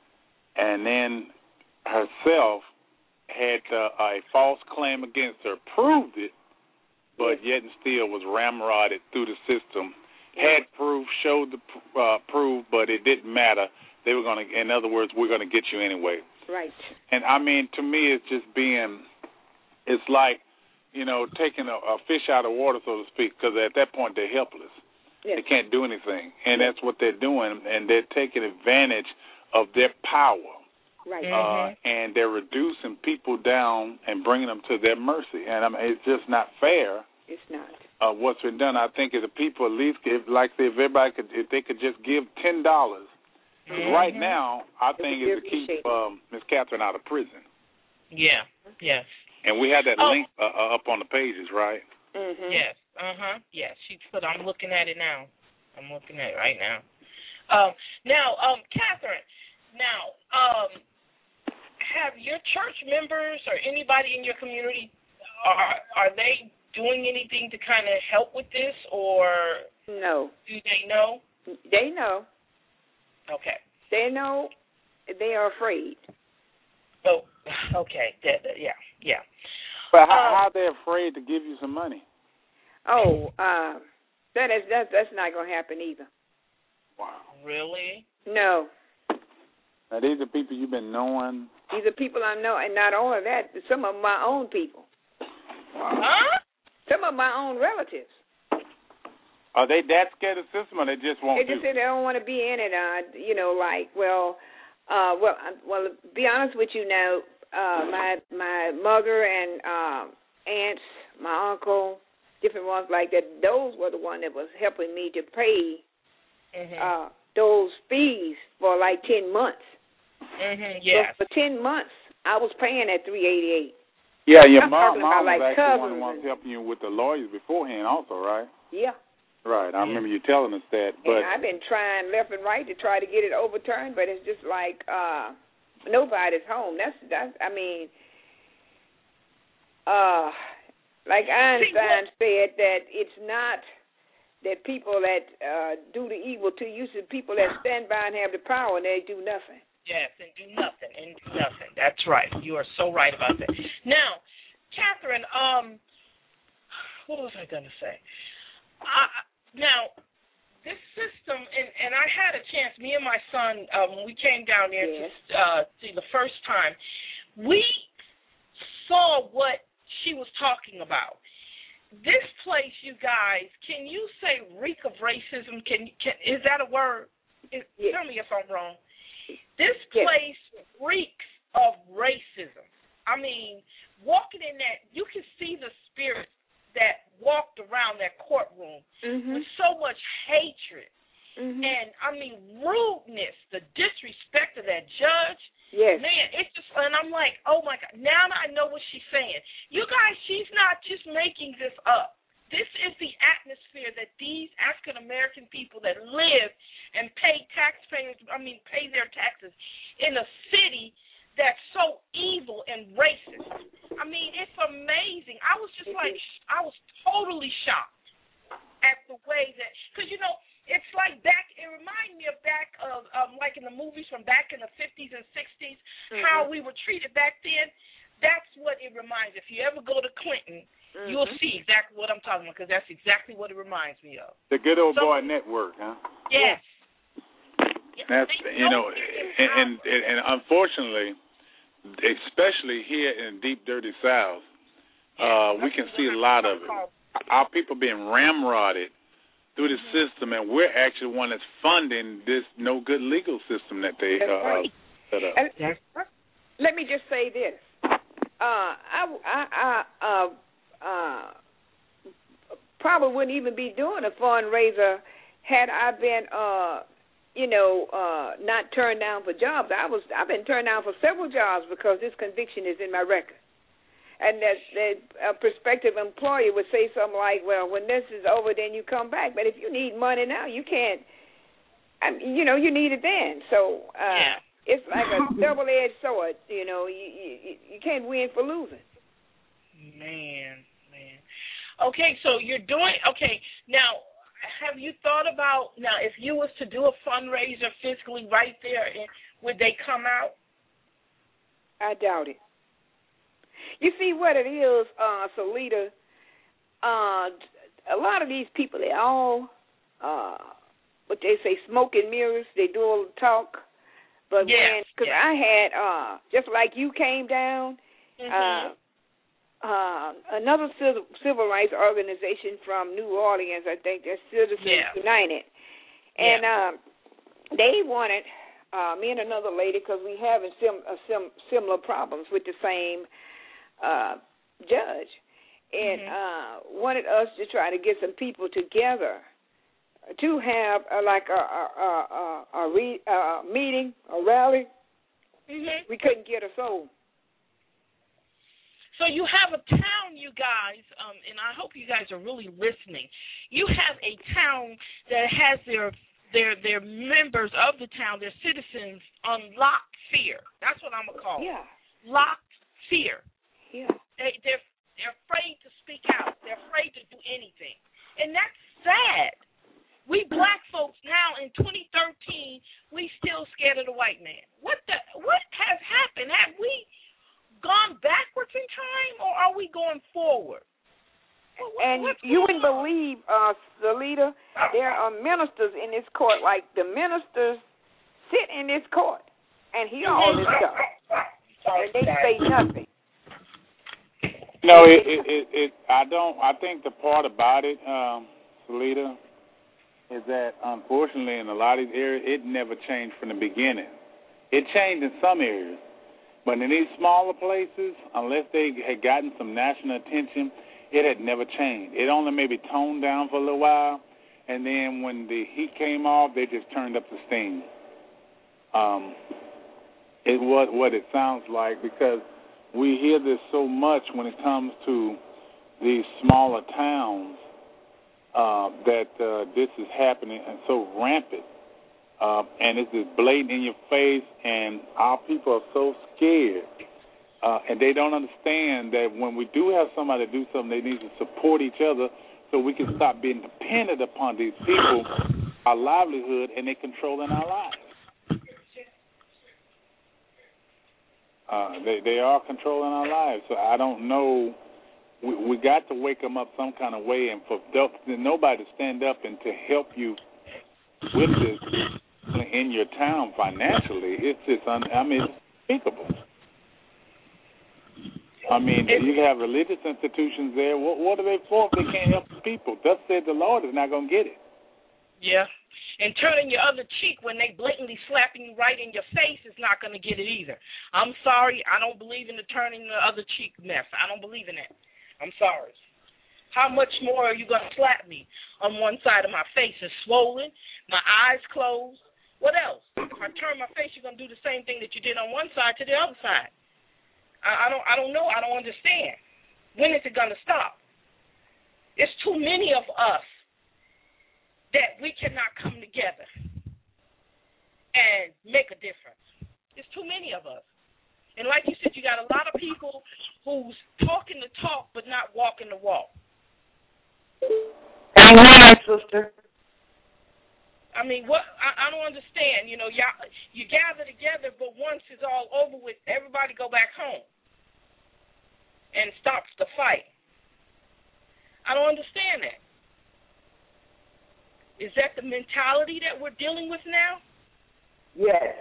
and then herself had uh, a false claim against her, proved it, but yet and still was ramrodded through the system. Had proof, showed the uh, proof, but it didn't matter. They were going to, in other words, we're going to get you anyway. Right. And, I mean, to me, it's just being, it's like, you know, taking a, a fish out of water, so to speak, because at that point they're helpless. Yes. They can't do anything, and that's what they're doing, and they're taking advantage of their power. Right. Uh, mm-hmm. And they're reducing people down and bringing them to their mercy. And, I mean, it's just not fair. It's not. Uh, what's been done, I think, if the people at least, if, like if everybody could, if they could just give ten dollars. Mm-hmm. Right now, I think is to keep um, Miss Catherine out of prison. Yeah. Yes. And we had that oh. link uh, up on the pages, right? Mm-hmm. Yes. Uh huh. Yes. She put. I'm looking at it now. I'm looking at it right now. Um. Now, um, Catherine. Now, um, have your church members or anybody in your community are are they doing anything to kind of help with this, or no? Do they know? They know. Okay. They know. They are afraid. Oh, okay. Yeah, yeah. But how, um, how are they afraid to give you some money? Oh, uh, that is that, that's not going to happen either. Wow. Really? No. Now, these are people you've been knowing? These are people I know, and not only that, some of my own people. Wow. Huh? Some of my own relatives. Are they that scared of the system, or they just won't They just do? say they don't want to be in it. Uh, you know, like, well, uh, well, well. To be honest with you, now, uh, my my mother and uh, aunts, my uncle, different ones like that. Those were the one that was helping me to pay mm-hmm. uh, those fees for like ten months. Mm-hmm. Yes. So for ten months, I was paying at three eighty eight. Yeah, your I'm mom, mom about, was like, actually one of the cousins. ones helping you with the lawyers beforehand, also, right? Yeah. Right. I remember you telling us that. But and I've been trying left and right to try to get it overturned, but it's just like uh, nobody's home. That's that's. I mean, uh, like Einstein said that it's not that people that uh, do the evil to you, it's the people that stand by and have the power and they do nothing. Yes, and do nothing, and do nothing. That's right. You are so right about that. Now, Catherine, um, what was I going to say? I, now, this system, and, and I had a chance, me and my son, uh, when we came down there yes. to uh, see the first time, we saw what she was talking about. this place, you guys, can you say reek of racism? Can, can is that a word? Is, yes. Tell me if I'm wrong. This yes. place reeks of racism. I mean, walking in that, you can see the spirit that walked around that courtroom mm-hmm. with so much hatred. Mm-hmm. And, I mean, rudeness, the disrespect of that judge. Yes. Man, it's just, and I'm like, oh, my God, now I know what she's saying. You guys, she's not just making this up. This is the atmosphere that these African-American people that live and pay taxpayers, I mean, pay their taxes in a city that's so evil and racist. I mean, it's amazing. I was just like, I was totally shocked at the way that, because, you know, it's like back, it reminded me of back of, um, like in the movies from back in the fifties and sixties, mm-hmm. how we were treated back then. That's what it reminds me. If you ever go to Clinton, mm-hmm. you'll see exactly what I'm talking about, because that's exactly what it reminds me of. The Good Old so, Boy Network, huh? Yes. That's, you know, and, and, and unfortunately, especially here in deep, dirty South, uh, we can see a lot of it. Our people being ramrodded through the system, and we're actually one that's funding this no good legal system that they uh, right. set up. And, let me just say this: uh, I, I, I uh, uh, probably wouldn't even be doing a fundraiser had I been, uh, you know, uh, not turned down for jobs. I was, I've been turned down for several jobs because this conviction is in my record. And that, that a prospective employer would say something like, well, when this is over, then you come back. But if you need money now, you can't, I mean, you know, you need it then. So uh, yeah. it's like a double-edged sword. You know, you, you, you can't win for losing. Man, man. Okay, so you're doing, okay, now, have you thought about, now, if you was to do a fundraiser physically right there, would they come out? I doubt it. You see what it is, uh, Salita, uh, a lot of these people, they all, uh, what they say, smoke and mirrors. They do all the talk. But yes, when, because yes. I had, uh, just like you came down, mm-hmm. uh, uh, another civil, civil rights organization from New Orleans, I think, that's Citizens yeah. United. And yeah. um, they wanted, uh, me and another lady, because we have sim, uh, sim, similar problems with the same Uh, judge, and mm-hmm. uh, wanted us to try to get some people together to have uh, like a a, a, a, a, re, a meeting, a rally. Mm-hmm. We couldn't get a soul. So you have a town, you guys, um, and I hope you guys are really listening. You have a town that has their their their members of the town, their citizens, on locked fear. That's what I'm gonna call it. Yeah. Locked fear. Yeah. They, they're, they're afraid to speak out. They're afraid to do anything. And that's sad. We black folks now in twenty thirteen, we still scared of the white man. What the? What has happened? Have we gone backwards in time, or are we going forward? What, and you wouldn't on? believe, uh, Salita, there are ministers in this court, like the ministers sit in this court and hear all this stuff. And they say nothing. No, it, it, it, it. I don't. I think the part about it, um, Salita, is that unfortunately in a lot of these areas, it never changed from the beginning. It changed in some areas, but in these smaller places, unless they had gotten some national attention, it had never changed. It only maybe toned down for a little while, and then when the heat came off, they just turned up the steam. Um, it was what it sounds like, because we hear this so much when it comes to these smaller towns uh, that uh, this is happening and so rampant. Uh, and it's just blatant in your face, and our people are so scared. Uh, and they don't understand that when we do have somebody do something, they need to support each other so we can stop being dependent upon these people, our livelihood, and they're controlling our lives. Uh, they they are controlling our lives, so I don't know. We, we got to wake them up some kind of way, and for nobody to stand up and to help you with this in your town financially, it's just un, I mean, it's unspeakable. I mean, you have religious institutions there. What, what are they for if they can't help the people? Thus said the Lord is not going to get it. Yeah. And turning your other cheek when they blatantly slapping you right in your face is not going to get it either. I'm sorry. I don't believe in the turning the other cheek mess. I don't believe in that. I'm sorry. How much more are you going to slap me on one side of my face? It's swollen, my eyes closed. What else? If I turn my face, you're going to do the same thing that you did on one side to the other side. I, I don't I don't know. I don't understand. When is it going to stop? There's too many of us that we cannot come together and make a difference. There's too many of us. And like you said, you got a lot of people who's talking the talk but not walking the walk. Amen, sister. I mean, what? I, I don't understand. You know, y'all, you gather together, but once it's all over with, everybody go back home and stops the fight. I don't understand that. Is that the mentality that we're dealing with now? Yes.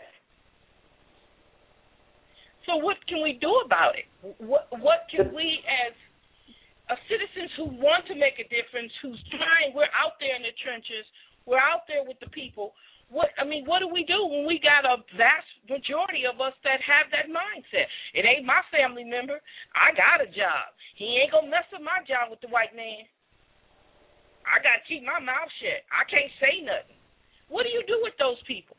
So what can we do about it? What what can we, as uh, citizens who want to make a difference, who's trying, we're out there in the trenches, we're out there with the people. What I mean, what do we do when we got a vast majority of us that have that mindset? It ain't my family member. I got a job. He ain't gonna mess up my job with the white man. I got to keep my mouth shut. I can't say nothing. What do you do with those people?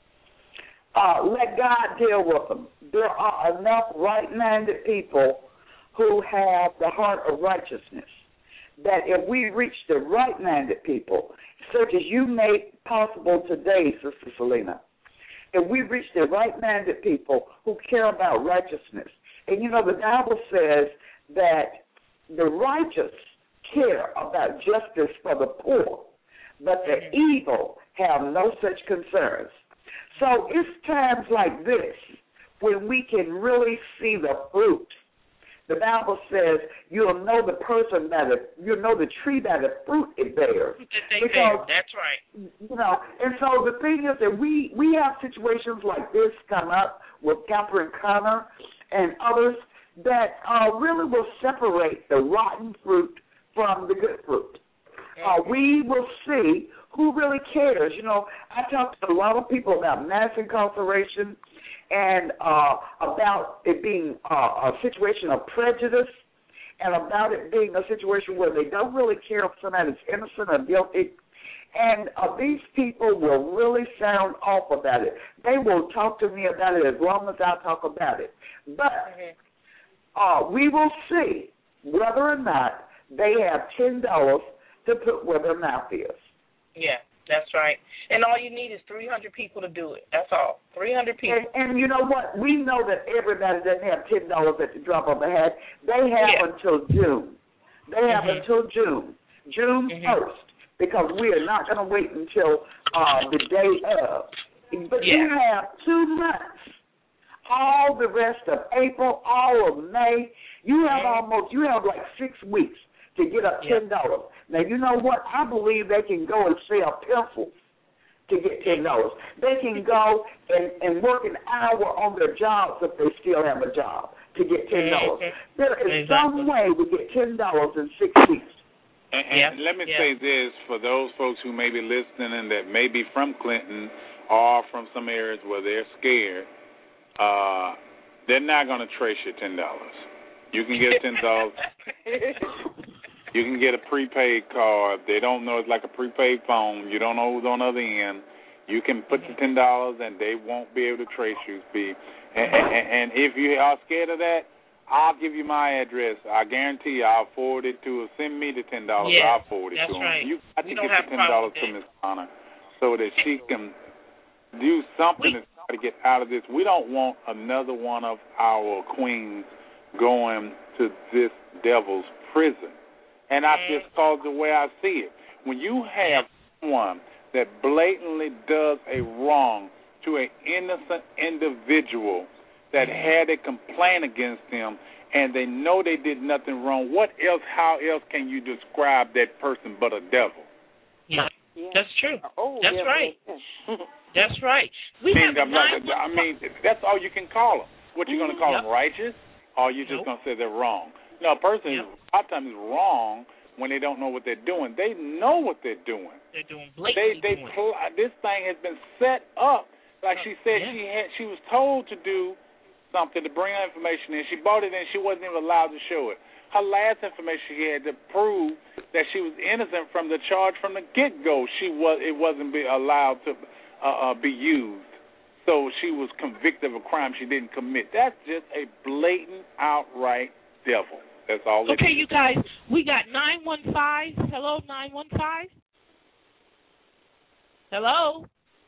Uh, let God deal with them. There are enough right-minded people who have the heart of righteousness that if we reach the right-minded people, such as you made possible today, Sister Selena, if we reach the right-minded people who care about righteousness, and you know the Bible says that the righteous care about justice for the poor, but the evil have no such concerns. So it's times like this when we can really see the fruit. The Bible says you'll know the person by the, you'll know the tree by the fruit it bears. They bear. That's right. You know, and so the thing is that we, we have situations like this come up with Catherine Connor and others that uh, really will separate the rotten fruit from the good fruit. Uh, we will see who really cares. You know, I talk to a lot of people about mass incarceration and uh, about it being uh, a situation of prejudice and about it being a situation where they don't really care if somebody's innocent or guilty. And uh, these people will really sound off about it. They will talk to me about it as long as I talk about it. But uh, we will see whether or not they have ten dollars to put where their mouth is. Yeah, that's right. And all you need is three hundred people to do it. That's all. three hundred people. And, and you know what? We know that everybody doesn't have ten dollars at the drop of a hat. They have yeah. until June. They have mm-hmm. until June, June mm-hmm. first, because we are not going to wait until uh, the day of. But yeah. you have two months, all the rest of April, all of May. You have mm-hmm. almost, you have like six weeks to get up ten dollars. Now, you know what? I believe they can go and sell pencils to get ten dollars. They can go and, and work an hour on their jobs if they still have a job to get ten dollars. There is exactly. some way to get ten dollars in six weeks. And, and yeah. let me yeah. say this, for those folks who may be listening and that may be from Clinton or from some areas where they're scared, uh, they're not going to trace your ten dollars. You can get ten dollars. You can get a prepaid card. They don't know it's like a prepaid phone. You don't know who's on the other end. You can put the ten dollars, and they won't be able to trace you, Speed. And, and, and if you are scared of that, I'll give you my address. I guarantee you I'll forward it to her. Send me the ten dollars. Yes, I'll forward it that's to her. right. You got we to don't get have the ten dollars to Miss Connor so that she can do something we, to try to get out of this. We don't want another one of our queens going to this devil's prison. And I just call it the way I see it. When you have someone that blatantly does a wrong to an innocent individual that had a complaint against them and they know they did nothing wrong, what else, how else can you describe that person but a devil? Yeah, yeah. That's true. Oh, that's yeah, right. Yeah. That's right. We I mean, have I mean, that's all you can call them. What you going to call yep. them, righteous? or are you just nope. going to say they're wrong? No, a person yep. is, a lot of times is wrong when they don't know what they're doing. They know what they're doing. They're doing blatantly they, they doing pl- This thing has been set up. Like she said, yeah. she had, she was told to do something, to bring her information in. She bought it in. She wasn't even allowed to show it. Her last information she had to prove that she was innocent from the charge from the get-go. She was it wasn't be allowed to uh, uh, be used. So she was convicted of a crime she didn't commit. That's just a blatant, outright devil. That's all. Okay, you guys, we got nine one five. Hello, nine one five. Hello.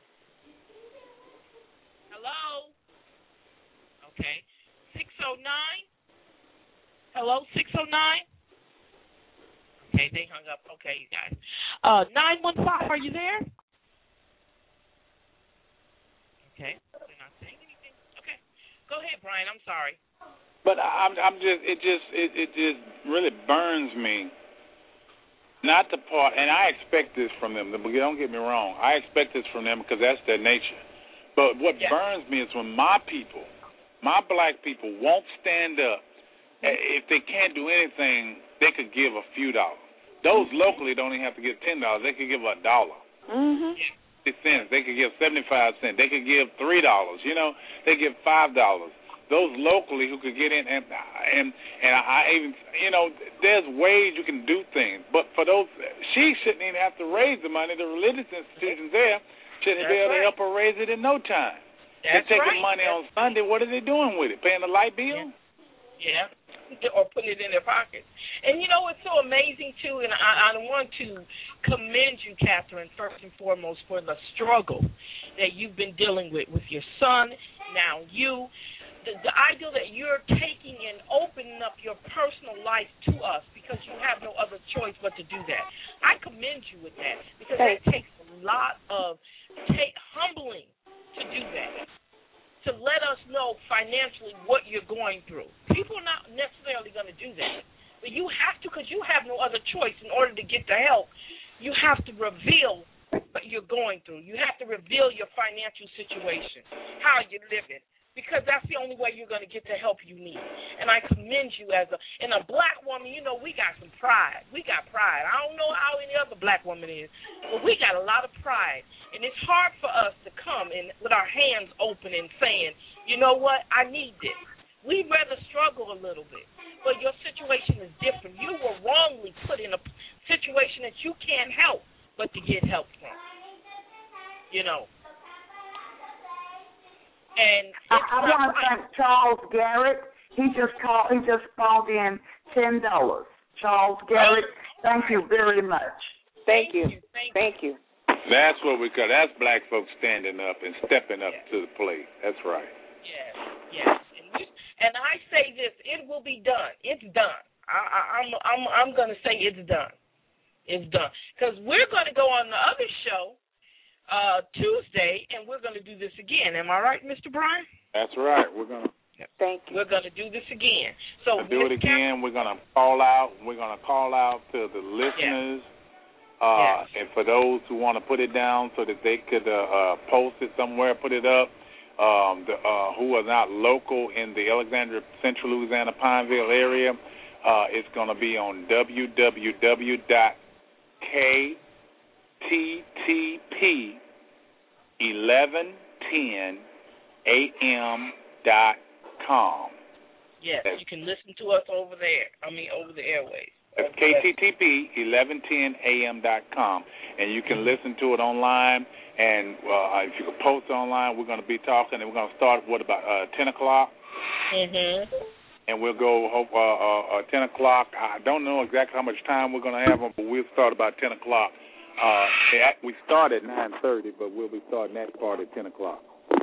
Hello. Okay. six oh nine. Hello, six oh nine. Okay, they hung up. Okay, you guys. Uh, nine one five, are you there? Okay, they're not saying anything. Okay, go ahead, Brian. I'm sorry. But I'm, I'm just, it just, it, it just really burns me. Not the part, and I expect this from them. Don't get me wrong. I expect this from them because that's their nature. But what yeah. burns me is when my people, my black people, won't stand up. If they can't do anything, they could give a few dollars. Those locally don't even have to give ten dollars. They could give a dollar. Mm-hmm. fifty cents. They could give seventy-five cents. They could give three dollars. You know, they give five dollars. Those locally who could get in, and and and I even, you know, there's ways you can do things. But for those, she shouldn't even have to raise the money. The religious institutions there should be able to help her raise it in no time. That's They're taking right. money That's on Sunday. What are they doing with it? Paying the light bill? Yeah. yeah. Or putting it in their pockets. And, you know, it's so amazing, too, and I, I want to commend you, Catherine, first and foremost, for the struggle that you've been dealing with with your son, now you. The, the idea that you're taking and opening up your personal life to us because you have no other choice but to do that. I commend you with that because that takes a lot of take, humbling to do that, to let us know financially what you're going through. People are not necessarily going to do that, but you have to because you have no other choice in order to get the help. You have to reveal what you're going through. You have to reveal your financial situation, how you're living, because that's the only way you're going to get the help you need. And I commend you as a, and a black woman, you know, we got some pride. We got pride. I don't know how any other black woman is, but we got a lot of pride. And it's hard for us to come in with our hands open and saying, you know what, I need this. We'd rather struggle a little bit. But your situation is different. You were wrongly put in a situation that you can't help but to get help from. You know. And I, I want to thank Charles Garrett. He just called. He just called in ten dollars. Charles Garrett, thank you very much. Thank you. Thank, thank you. That's what we call. That's black folks standing up and stepping up yes. to the plate. That's right. Yes, yes. And, we, and I say this: it will be done. It's done. I, I, I'm, I'm, I'm going to say it's done. It's done because we're going to go on the other show. Uh, Tuesday, and we're going to do this again. Am I right, Mister Brian? That's right. We're going to. Thank you. We're going to do this again. So we'll do it again. Cap- we're going to call out. We're going to call out to the listeners, yes. Uh, yes. and for those who want to put it down, so that they could uh, uh, post it somewhere, put it up. Um, the, uh, who are not local in the Alexandria, Central Louisiana, Pineville area, uh, it's going to be on w w w dot k T T P eleven ten a m dot com. Yes, that's, you can listen to us over there. I mean, over the airways. That's K T T P eleven ten a m dot com, and you can listen to it online. And uh, if you can post online, we're going to be talking, and we're going to start what about uh, ten o'clock. Mhm. And we'll go hope uh, uh, uh, ten o'clock. I don't know exactly how much time we're going to have them, but we'll start about ten o'clock. Uh, we start at nine thirty, but we'll be starting that part at ten o'clock.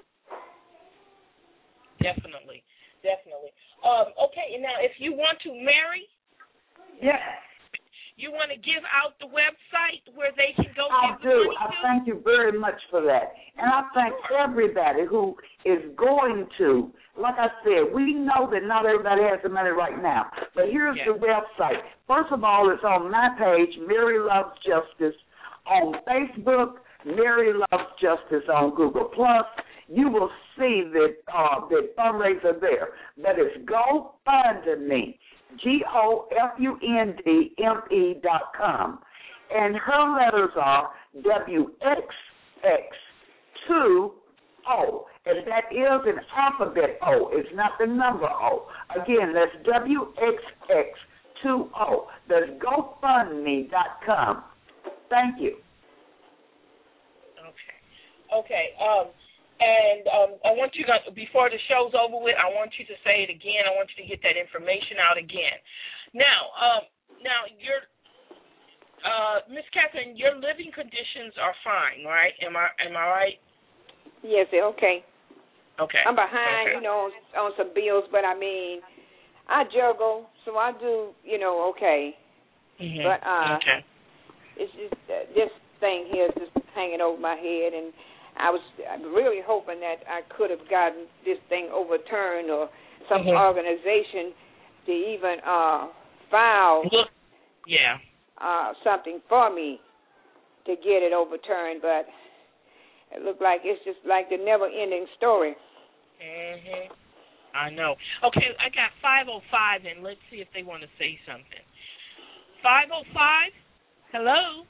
Definitely, definitely. Um, okay, now if you want to marry, yes, you want to give out the website where they can go. I give do. the money I to? thank you very much for that, and I thank everybody who is going to. Like I said, we know that not everybody has the money right now, but here's yes. the website. First of all, it's on my page, Mary Loves Justice. On Facebook, Mary Loves Justice on Google Plus, you will see the uh, the fundraiser there. That is GoFundMe, G O F U N D M E dot com. And her letters are W X X two O. And that is an alphabet O. It's not the number O. Again, that's W X X two O. That's GoFundMe dot com. Thank you. Okay. Okay. Um, and um, I want you to, before the show's over with, I want you to say it again. I want you to get that information out again. Now, um, now your uh, Miss Catherine, your living conditions are fine, right? Am I am I right? Yes, okay. Okay. I'm behind, okay. you know, on, on some bills, but I mean, I juggle, so I do, you know, okay. Mm-hmm. But uh, okay. it's just uh, this thing here is just hanging over my head, and I was really hoping that I could have gotten this thing overturned or some mm-hmm. organization to even uh, file Look, yeah. uh, something for me to get it overturned, but it looked like it's just like the never-ending story. Mhm. I know. Okay, I got five oh five, and let's see if they want to say something. five oh five? Hello?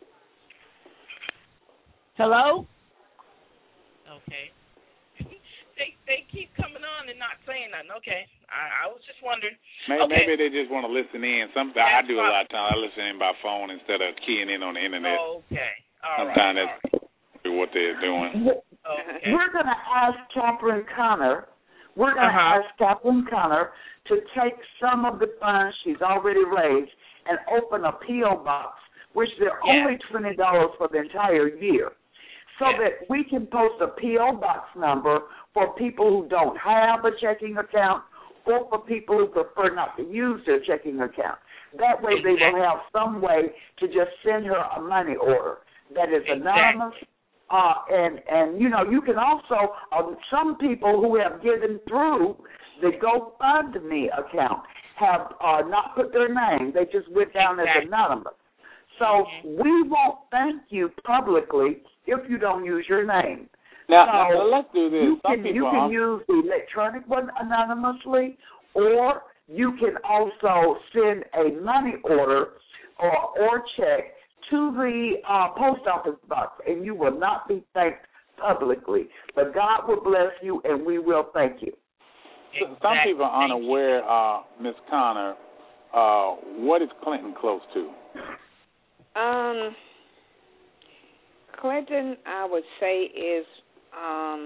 Hello? Okay. they they keep coming on and not saying nothing. Okay. I, I was just wondering. Maybe, okay. maybe they just want to listen in. Some I do a lot of times. I listen in by phone instead of keying in on the internet. Okay. All Sometimes right. that's right. what they're doing. Okay. We're going to ask Catherine Connor. We're going to uh-huh. ask Catherine Connor to take some of the funds she's already raised and open a P O box, which they're yeah. only twenty dollars for the entire year, so yeah. that we can post a P O box number for people who don't have a checking account or for people who prefer not to use their checking account. That way they will have some way to just send her a money order that is exactly. anonymous. Uh, and, and, you know, you can also, uh, some people who have given through the GoFundMe account have uh, not put their name. They just went down exactly. as anonymous. So mm-hmm. we won't thank you publicly if you don't use your name. Now, so now let's do this. You Some can, people you can use the electronic one anonymously, or you can also send a money order or, or check to the uh, post office box, and you will not be thanked publicly. But God will bless you, and we will thank you. Exactly. Some people are unaware, uh, Miz Connor, uh, what is Clinton close to? Um, Clinton, I would say, is, um,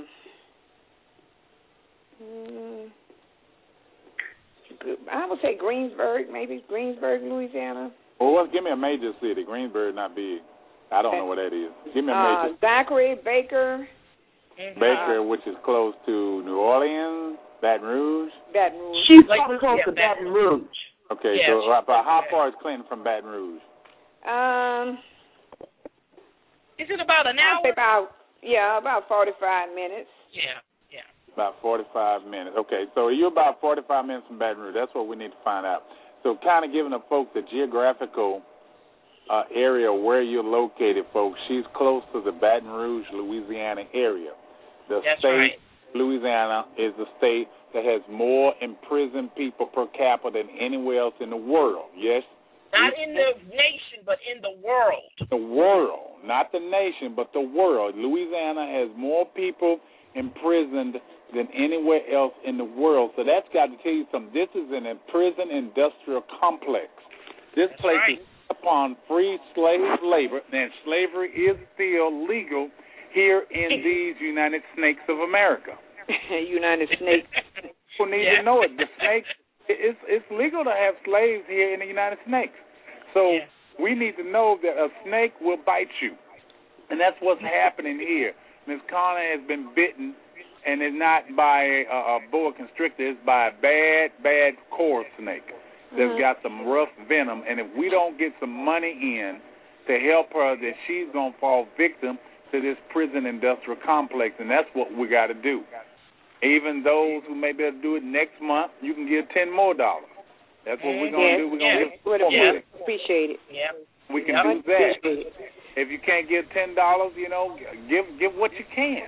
I would say Greensburg, maybe Greensburg, Louisiana. Well, well, give me a major city. Greensburg not big. I don't know what that is. Give me a uh, major. Zachary, Baker. Baker, uh, which is close to New Orleans, Baton Rouge. Baton Rouge. She's like, close yeah, to Baton Rouge. Okay, yeah, so about how far is Clinton from Baton Rouge? Um, is it about an hour? About yeah, about forty-five minutes. Yeah, yeah. About forty-five minutes. Okay, so you're about forty-five minutes from Baton Rouge. That's what we need to find out. So kind of giving the folks the geographical uh, area where you're located, folks. She's close to the Baton Rouge, Louisiana area. The That's state, right. Louisiana, is the state that has more imprisoned people per capita than anywhere else in the world. Yes? Not in the nation, but in the world. The world, not the nation, but the world. Louisiana has more people imprisoned than anywhere else in the world. So that's got to tell you something. This is an prison industrial complex. This That's place right. is upon free slave labor, and slavery is still legal here in these United Snakes of America. United Snakes. People need yeah. to know it. The snakes, it's, it's legal to have slaves here in the United Snakes. So yeah. we need to know that a snake will bite you. And that's what's happening here. Miz Connor has been bitten, and it's not by a, a boa constrictor. It's by a bad, bad core snake that's mm-hmm. got some rough venom. And if we don't get some money in to help her, then she's going to fall victim to this prison industrial complex, and that's what we got to do. Even those who may be able to do it next month, you can give ten more dollars. That's what we're going to yes, do. We're going to yes, give more yeah. money. Appreciate it. Yeah. We can yep. do that. If you can't give ten dollars, you know, give give what you can.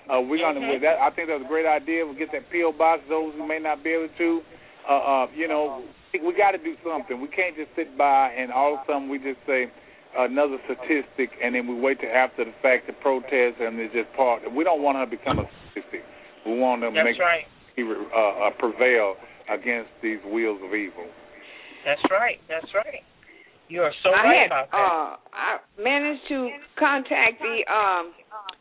Uh, we're gonna. Mhm. That, I think that's a great idea. We'll get that P O box. Those who may not be able to, uh, uh, you know, we got to do something. We can't just sit by and all of a sudden we just say another statistic, and then we wait till after the fact to protest, and it's just part. We don't want her to become a statistic. We want to That's make right. uh, uh, prevail against these wheels of evil. That's right. That's right. You are so I right had, about that. Uh, I managed to contact the um,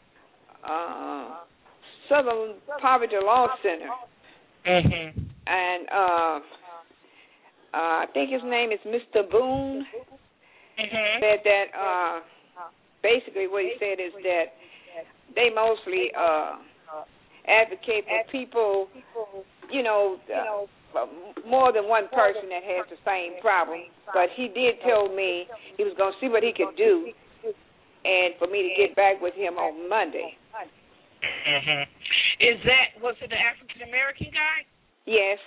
uh, Southern Poverty Law Center, Mhm. and uh, uh, I think his name is Mister Boone. Mhm. Said that uh, basically what he said is that they mostly uh, advocate for people, you know, uh, more than one person that has the same problem. But he did tell me he was going to see what he could do, and for me to get back with him on Monday. Mhm. Is that was it the African American guy? Yes.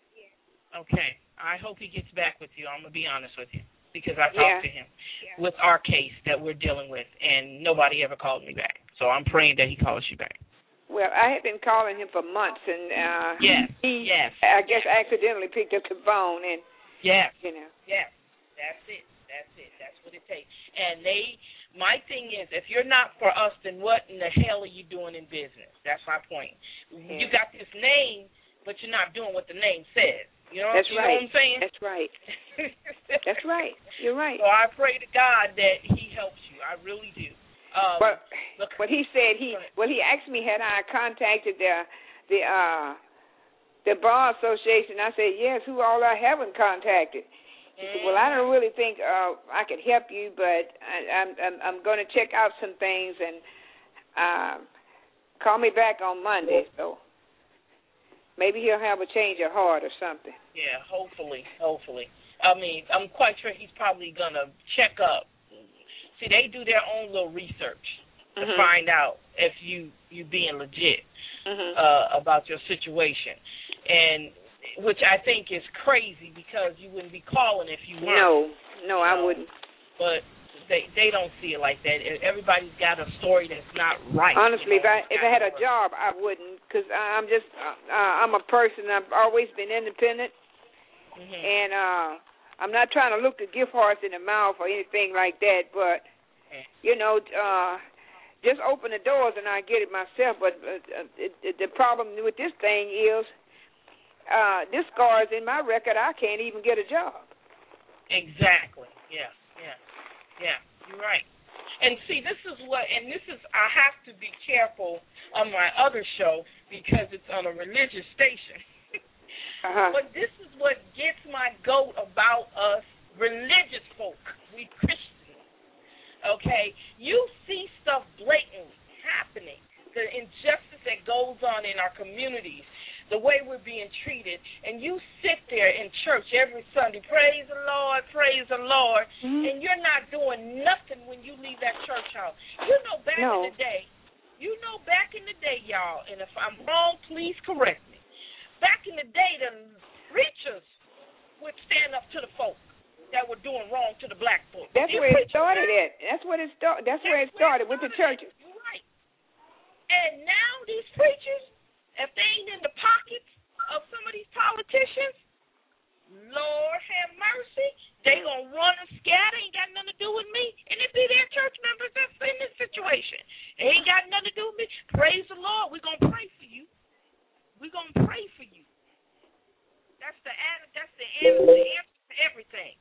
Okay. I hope he gets back with you. I'm gonna be honest with you because I talked Yeah. to him with our case that we're dealing with, and nobody ever called me back. So I'm praying that he calls you back. Well, I had been calling him for months, and uh, Yes. he, Yes. I guess, accidentally picked up the phone, and Yes. you know. Yes. That's it. That's it. That's what it takes. And they, my thing is, if you're not for us, then what in the hell are you doing in business? That's my point. Yeah. You got this name, but you're not doing what the name says. You know, That's you right. know what I'm saying? That's right. That's right. You're right. So I pray to God that He helps you. I really do. Um, But look, what he said, he well, he asked me had I contacted the the uh, the bar association. I said yes. Who all I haven't contacted? He said, well, I don't really think uh, I could help you, but I, I'm I'm, I'm going to check out some things and uh, call me back on Monday. So maybe he'll have a change of heart or something. Yeah, hopefully, hopefully. I mean, I'm quite sure he's probably going to check up. See, they do their own little research to Mhm. find out if you you being legit Mhm. uh, about your situation, and which I think is crazy because you wouldn't be calling if you weren't. No, no, I No. wouldn't. But they they don't see it like that. Everybody's got a story that's not right. Honestly, you know? if I if I had a job, I wouldn't, because I'm just uh, uh, I'm a person. I've always been independent, Mhm. and uh, I'm not trying to look the gift horse in the mouth or anything like that. But you know, uh, just open the doors and I get it myself. But uh, it, it, the problem with this thing is, uh, this scars in my record. I can't even get a job. Exactly. Yeah. Yeah. Yeah. You're right. And see, this is what, and this is, I have to be careful on my other show because it's on a religious station. Uh-huh. But this is what gets my goat about us religious folk, we Christians. Okay? You see stuff blatantly happening, the injustice that goes on in our communities, the way we're being treated, and you sit there in church every Sunday, praise the Lord, praise the Lord, Mm-hmm. and you're not doing nothing when you leave that church house. You know back No. in the day, you know back in the day, y'all, and if I'm wrong, please correct me. Back in the day, the preachers would stand up to the folk that were doing wrong to the black folk. That's You where it preachers started now, at. That's what it started. That's, that's where it started with the churches. You're right. And now these preachers, if they ain't in the pockets of some of these politicians, Lord have mercy, they gonna run and scatter. Ain't got nothing to do with me, and it be their church members that's in this situation. It ain't got nothing to do with me. Praise the Lord. We're gonna pray for you. We're gonna pray for you. That's the that's the answer, the answer to everything.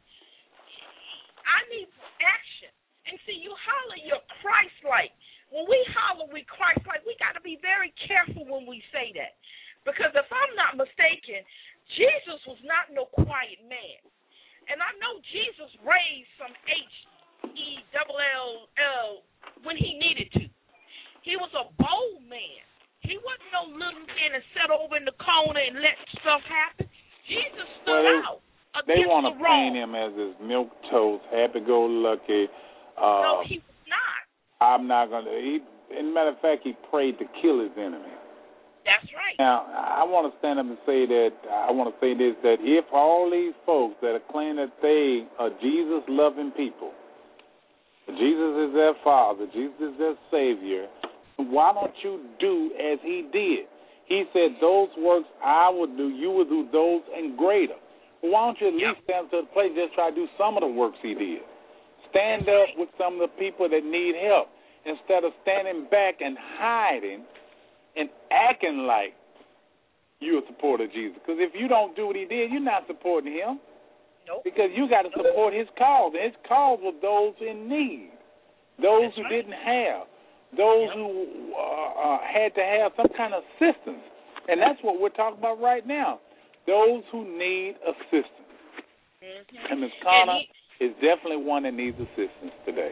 I need action. And see, you holler you're Christ-like. When we holler we Christ-like, we got to be very careful when we say that. Because if I'm not mistaken, Jesus was not no quiet man. And I know Jesus raised some H E L L L when he needed to. He was a bold man. He wasn't no little man that sat over in the corner and let stuff happen. Jesus stood Well, out. They want want to paint him as this milk toast, happy-go-lucky. Uh, no, he was not. I'm not going to. He, as a matter of fact, he prayed to kill his enemy. That's right. Now, I want to stand up and say that, I want to say this, that if all these folks that are claiming that they are Jesus-loving people, Jesus is their Father, Jesus is their Savior, Why don't you do as he did? He said, those works I will do, you will do those and greater. Well, why don't you at least stand to the plate and just try to do some of the works he did? Stand up with some of the people that need help instead of standing back and hiding and acting like you're a supporter of Jesus. Because if you don't do what he did, you're not supporting him. Nope. Because you got to support his cause. And his cause were those in need, those That's who right. didn't have, those Yep. who uh, uh, had to have some kind of assistance. And that's what we're talking about right now, those who need assistance. Mm-hmm. And Miz Connor he, is definitely one that needs assistance today.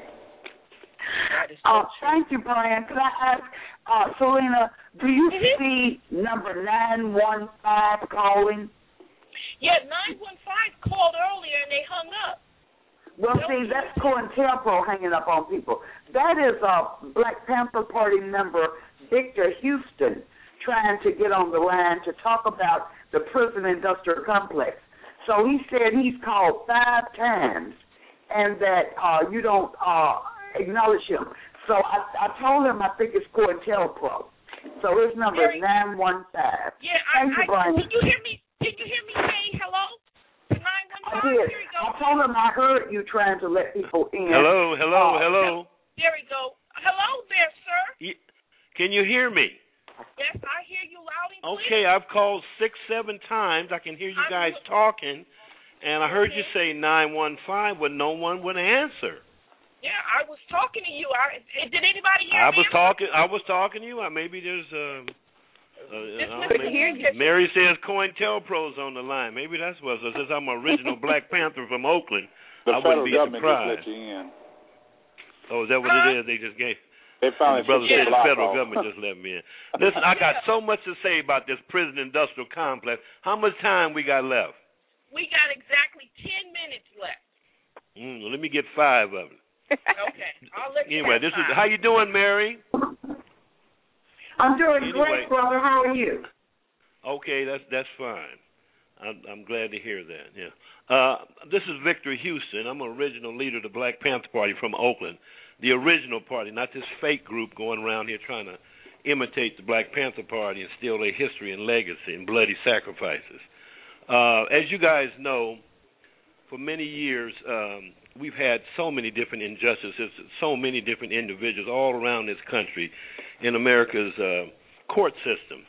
that is so Uh, true. thank you, Brian. Could I ask, uh, Selena, do you Mhm. see number nine one five calling? Yeah, nine one five called earlier and they hung up. Well, see, that's COINTELPRO hanging up on people. That is a Black Panther Party member, Victor Houston, trying to get on the line to talk about the prison industrial complex. So he said he's called five times and that uh, you don't uh, acknowledge him. So I, I told him I think it's COINTELPRO. So his number is nine one five. Yeah, I, Thank you, I, Brian. Can you hear me? Can you hear me say hello? nine one five. I did. Here we go. I told him I heard you trying to let people in. Hello, hello, Uh, hello. There we go. Hello there, sir. Y- Can you hear me? Yes, I hear you loud and clear. Okay, I've called six, seven times. I can hear you I'm guys li- talking, and I heard you Okay. say nine one five, but no one would answer. Yeah, I was talking to you. I, did anybody hear I me? was talking. I was talking to you. Uh, maybe there's. Uh, uh, This uh, number maybe- here gets- Mary says COINTELPRO's on the line. Maybe that's what. So since I'm an original Black Panther from Oakland, The I federal wouldn't be government surprised. just let you in. Oh, is that what Huh? it is? They just gave. They finally The brother took said the the block federal off. government just let me in. Listen, I got Yeah. so much to say about this prison industrial complex. How much time we got left? We got exactly ten minutes left. Mm, let me get five of it. Okay, I'll let you Anyway, have this is time. how you doing, Mary? I'm doing Anyway. great, brother. How are you? Okay, that's that's fine. I'm, I'm glad to hear that. Yeah. Uh, this is Victor Houston. I'm an original leader of the Black Panther Party from Oakland, the original party, not this fake group going around here trying to imitate the Black Panther Party and steal their history and legacy and bloody sacrifices. Uh, as you guys know, for many years, um, we've had so many different injustices, so many different individuals all around this country in America's uh, court system.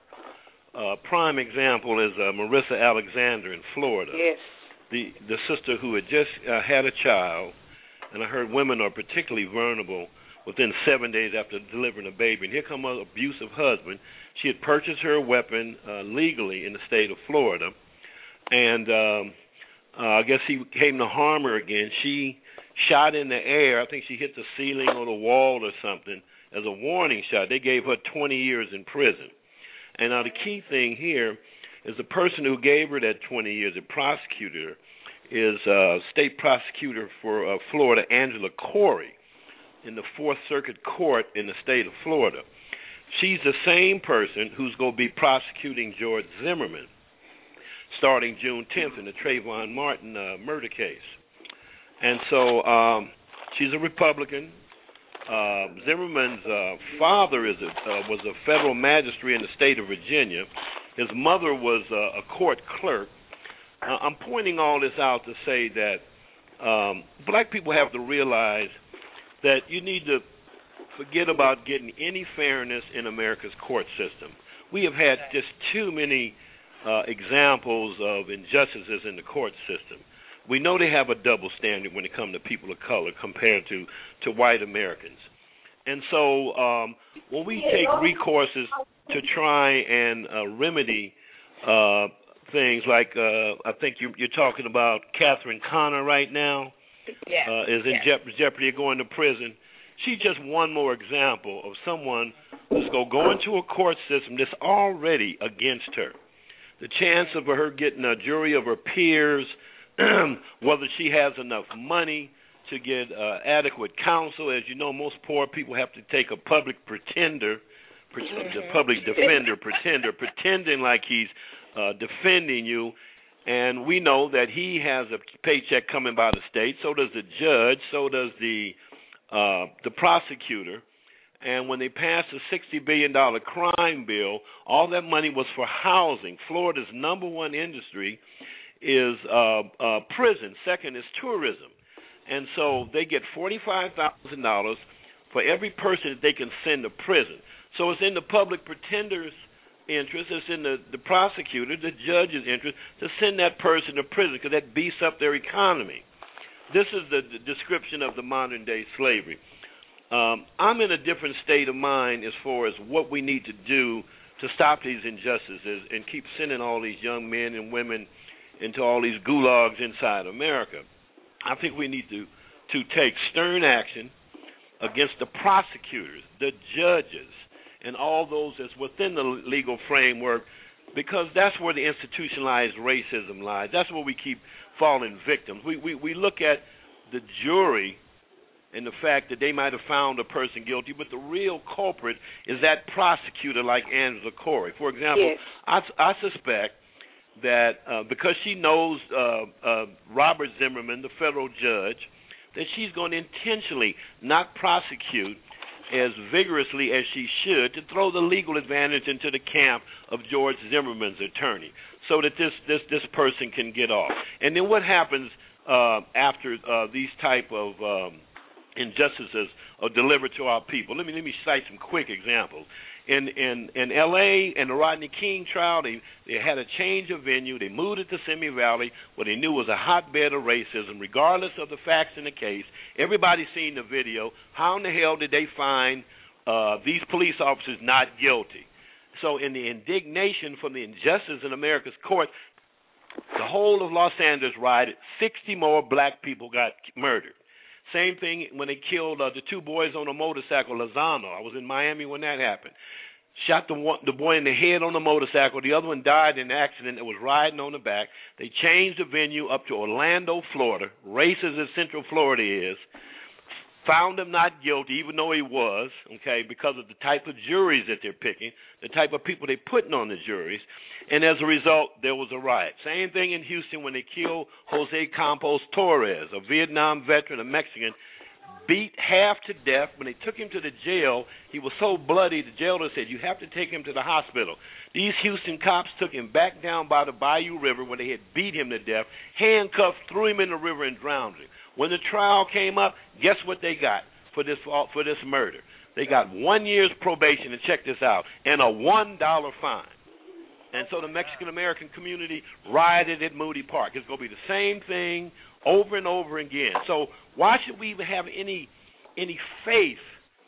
Uh, prime example is uh, Marissa Alexander in Florida, Yes. the the sister who had just uh, had a child, and I heard women are particularly vulnerable within seven days after delivering a baby. And here comes her abusive husband. She had purchased her weapon uh, legally in the state of Florida, and um, uh, I guess he came to harm her again. She shot in the air. I think she hit the ceiling or the wall or something as a warning shot. They gave her twenty years in prison. And now the key thing here is the person who gave her that twenty years, the prosecutor, is uh, state prosecutor for uh, Florida, Angela Corey, in the Fourth Circuit Court in the state of Florida. She's the same person who's going to be prosecuting George Zimmerman starting June tenth in the Trayvon Martin uh, murder case. And so um, she's a Republican. Uh, Zimmerman's uh, father is a, uh, was a federal magistrate in the state of Virginia. His mother was uh, a court clerk. Uh, I'm pointing all this out to say that um, black people have to realize that you need to forget about getting any fairness in America's court system. We have had just too many uh, examples of injustices in the court system. We know they have a double standard when it comes to people of color compared to, to white Americans. And so um, when we take recourses to try and uh, remedy uh, things like uh, I think you, you're talking about Catherine Connor right now, Yes. uh, is in yes. jeop- jeopardy of going to prison. She's just one more example of someone who's going to go into a court system that's already against her. The chance of her getting a jury of her peers, whether she has enough money to get uh, adequate counsel. As you know, most poor people have to take a public pretender, pre- Mm-hmm. a public defender, pretender, pretending like he's uh, defending you. And we know that he has a paycheck coming by the state. So does the judge. So does the uh, the prosecutor. And when they passed the sixty billion dollars crime bill, all that money was for housing. Florida's number one industry is uh, uh, prison. Second is tourism. And so they get forty-five thousand dollars for every person that they can send to prison. So it's in the public pretender's interest, it's in the, the prosecutor, the judge's interest to send that person to prison because that beefs up their economy. This is the, the description of the modern-day slavery. Um, I'm in a different state of mind as far as what we need to do to stop these injustices and keep sending all these young men and women into all these gulags inside America. I think we need to, to take stern action against the prosecutors, the judges, and all those that's within the legal framework, because that's where the institutionalized racism lies. That's where we keep falling victims. We, we, we look at the jury and the fact that they might have found a person guilty, but the real culprit is that prosecutor like Angela Corey. For example, yes. I, I suspect that uh, because she knows uh, uh, Robert Zimmerman, the federal judge, that she's going to intentionally not prosecute as vigorously as she should to throw the legal advantage into the camp of George Zimmerman's attorney so that this, this, this person can get off. And then what happens uh, after uh, these type of um, injustices are delivered to our people? Let me, let me cite some quick examples. In, in in L A and the Rodney King trial, they, they had a change of venue. They moved it to Simi Valley, what they knew was a hotbed of racism, regardless of the facts in the case. Everybody's seen the video. How in the hell did they find uh, these police officers not guilty? So in the indignation from the injustice in America's court, the whole of Los Angeles rioted. sixty more black people got murdered. Same thing when they killed uh, the two boys on a motorcycle, Lozano. I was in Miami when that happened. Shot the one, the boy in the head on the motorcycle. The other one died in an accident that was riding on the back. They changed the venue up to Orlando, Florida, racist as Central Florida is. Found him not guilty, even though he was, okay, because of the type of juries that they're picking, the type of people they're putting on the juries. And as a result, there was a riot. Same thing in Houston when they killed Jose Campos Torres, a Vietnam veteran, a Mexican, beat half to death. When they took him to the jail, he was so bloody, the jailer said, you have to take him to the hospital. These Houston cops took him back down by the Bayou River where they had beat him to death, handcuffed, threw him in the river, and drowned him. When the trial came up, guess what they got for this for this murder? They got one year's probation, and check this out, and a one dollar fine. And so the Mexican-American community rioted at Moody Park. It's going to be the same thing over and over again. So why should we even have any any faith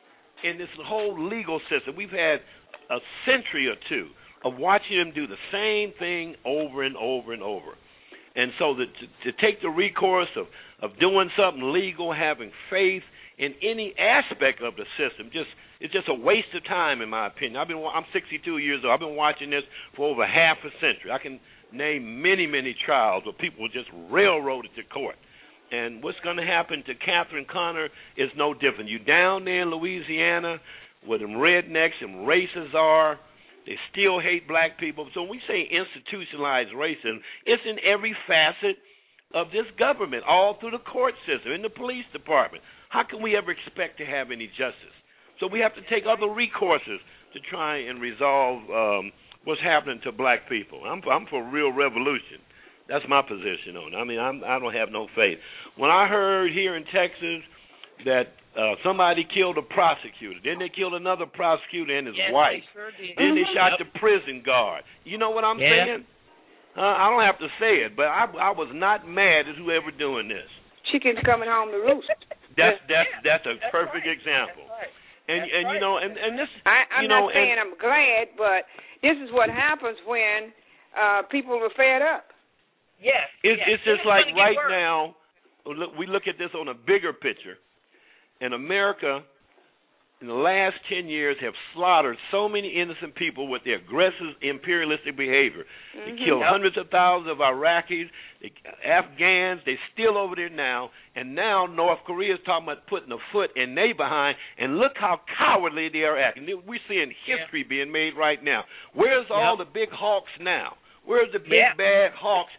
in this whole legal system? We've had a century or two of watching them do the same thing over and over and over. And so the, to, to take the recourse of, of doing something legal, having faith in any aspect of the system, just it's just a waste of time, in my opinion. I've been I'm sixty-two years old. I've been watching this for over half a century. I can name many, many trials where people were just railroaded to court. And what's going to happen to Catherine Conner is no different. You down there in Louisiana where them rednecks and racists are, they still hate black people. So when we say institutionalized racism, it's in every facet of this government, all through the court system, in the police department. How can we ever expect to have any justice? So we have to take other recourses to try and resolve um, what's happening to black people. I'm, I'm for real revolution. That's my position on it. I mean, I'm, I don't have no faith. When I heard here in Texas that uh, somebody killed a prosecutor, then they killed another prosecutor and his yes, wife, they sure did. then they Mm-hmm. shot Yep. the prison guard. You know what I'm yeah. saying? Uh, I don't have to say it, but I, I was not mad at whoever doing this. Chickens coming home to roost. That's that's Yeah, that's a that's perfect right. example. That's right. And That's and right. you know and, and this I, I'm you know not saying and, I'm glad, but this is what happens when uh, people are fed up. Yes. It's, yes. it's just And like gonna get right worse. now, look, we look at this on a bigger picture, and America in the last ten years have slaughtered so many innocent people with their aggressive imperialistic behavior. They Mm-hmm. killed Yep. hundreds of thousands of Iraqis, they, Afghans, they're still over there now, and now North Korea is talking about putting a foot in their behind, and look how cowardly they are acting. We're seeing history yeah. being made right now. Where's all Yep. the big hawks now? Where's the big Yep. bad hawks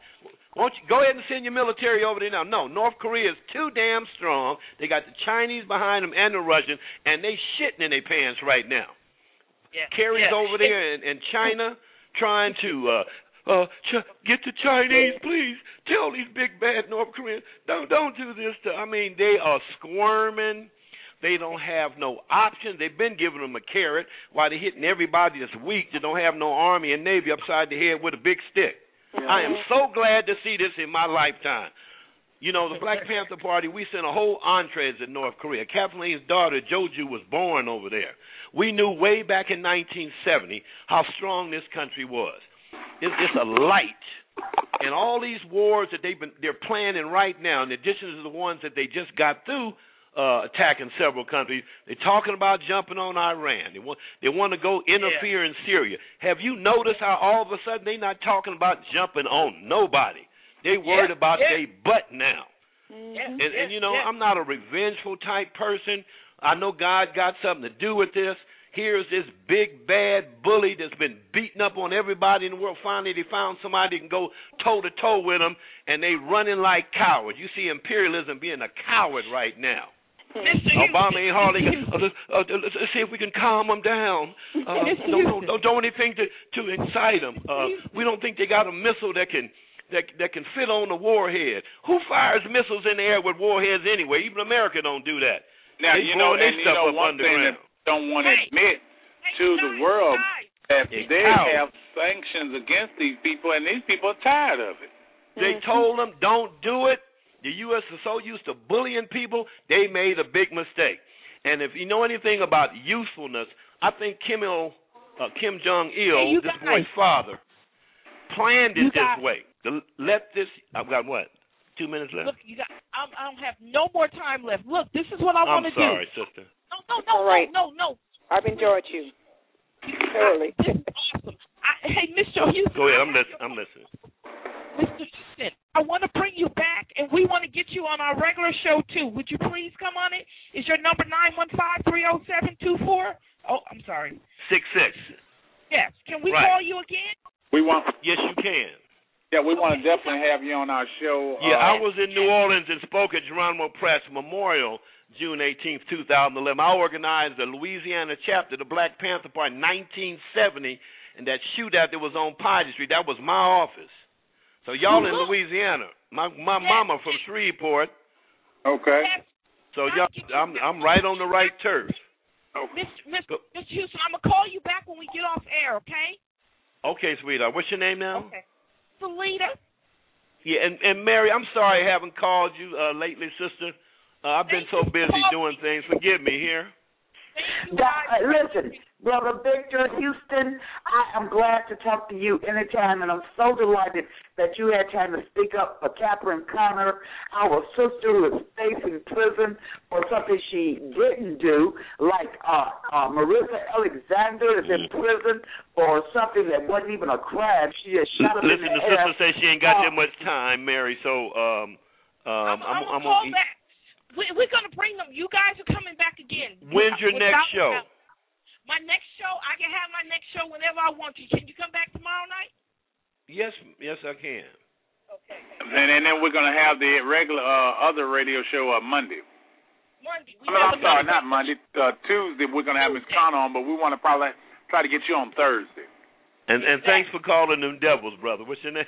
Won't you go ahead and send your military over there now? No, North Korea is too damn strong. They got the Chinese behind them and the Russians, and they shitting in their pants right now. Yeah. Kerry's yeah. over there in, in China trying to uh, uh, ch- get the Chinese, please. Tell these big bad North Koreans, don't don't do this to. I mean, they are squirming. They don't have no options. They've been giving them a carrot while they're hitting everybody that's weak that don't have no army and navy upside the head with a big stick. Yeah. I am so glad to see this in my lifetime. You know, the Black Panther Party, we sent a whole entree to North Korea. Kathleen's daughter, Joju, was born over there. We knew way back in nineteen seventy how strong this country was. It's, it's a light. And all these wars that they've been, they're planning right now, in addition to the ones that they just got through, Uh, attacking several countries. They're talking about jumping on Iran. They want they want to go interfere yeah. in Syria. Have you noticed how all of a sudden they're not talking about jumping on nobody? They worried yeah. about yeah. their butt now. Mm-hmm. And, yeah. and, you know, yeah. I'm not a revengeful type person. I know God got something to do with this. Here's this big, bad bully that's been beating up on everybody in the world. Finally, they found somebody that can go toe-to-toe with them, and they running like cowards. You see imperialism being a coward right now. Obama ain't hardly. Uh, uh, let's see if we can calm them down. Uh, don't, don't, don't do anything to to excite them. Uh, we don't think they got a missile that can that that can fit on the warhead. Who fires missiles in the air with warheads anyway? Even America don't do that. Now they you know, and you know one thing underground. that don't want to hey, admit hey, to guys, the world that guys. they How? have sanctions against these people, and these people are tired of it. They told them don't do it. The U S is so used to bullying people, they made a big mistake. And if you know anything about usefulness, I think Kim Il, uh, Kim Jong Il, hey, this guys. boy's father, planned it You this guys. way. To let this. I've got what? Two minutes left. Look, you got. I'm, I don't have no more time left. Look, this is what I want to do. I'm sorry, sister. No, no, no, All right. no, no, no. I've enjoyed you thoroughly. This is awesome. I, hey, Mister Houston. Go ahead. I'm listening. I'm listening. Mister Houston, I want to bring you back, and we want to get you on our regular show too. Would you please come on it? Is your number nine one five three zero seven two four? Oh, I'm sorry. Six six. Yes. Can we Right. call you again? We want. Yes, you can. Yeah, we want to definitely have you on our show. Yeah, uh, I was in New Orleans and spoke at Geronimo Press Memorial June eighteenth, two thousand eleven. I organized the Louisiana chapter, the Black Panther Party, nineteen seventy, and that shootout that was on Piety Street, that was my office. So y'all in Louisiana, my my mama from Shreveport. Okay. So y'all, I'm I'm right on the right turf. Okay. Mister Mister Houston, I'm gonna call you back when we get off air, okay? Okay, sweetheart. What's your name now? Okay. Salita. Yeah, and, and Mary, I'm sorry I haven't called you uh, lately, sister. Uh, I've been so busy doing things. Forgive me here. Thank you, guys. Listen, Brother Victor Houston, I am glad to talk to you anytime, and I'm so delighted that you had time to speak up for Catherine Connor, our sister who is facing prison for something she didn't do, like uh, uh, Marissa Alexander is in prison for something that wasn't even a crime. She just shot up Listen, in the, the air. sister says she ain't got uh, that much time, Mary, so um, um, I'm, I'm, I'm, I'm gonna call gonna back. We, we're gonna bring them. You guys are coming back again. When's your Without next show? doubt. My next show, I can have my next show whenever I want to. Can you come back tomorrow night? Yes, yes, I can. Okay. And, and then we're going to have the regular uh, other radio show on Monday. Monday. We I mean, have I'm sorry, another- not Monday. Uh, Tuesday, we're going to have Miss Connor on, but we want to probably try to get you on Thursday. And and thanks for calling them devils, brother. What's your name?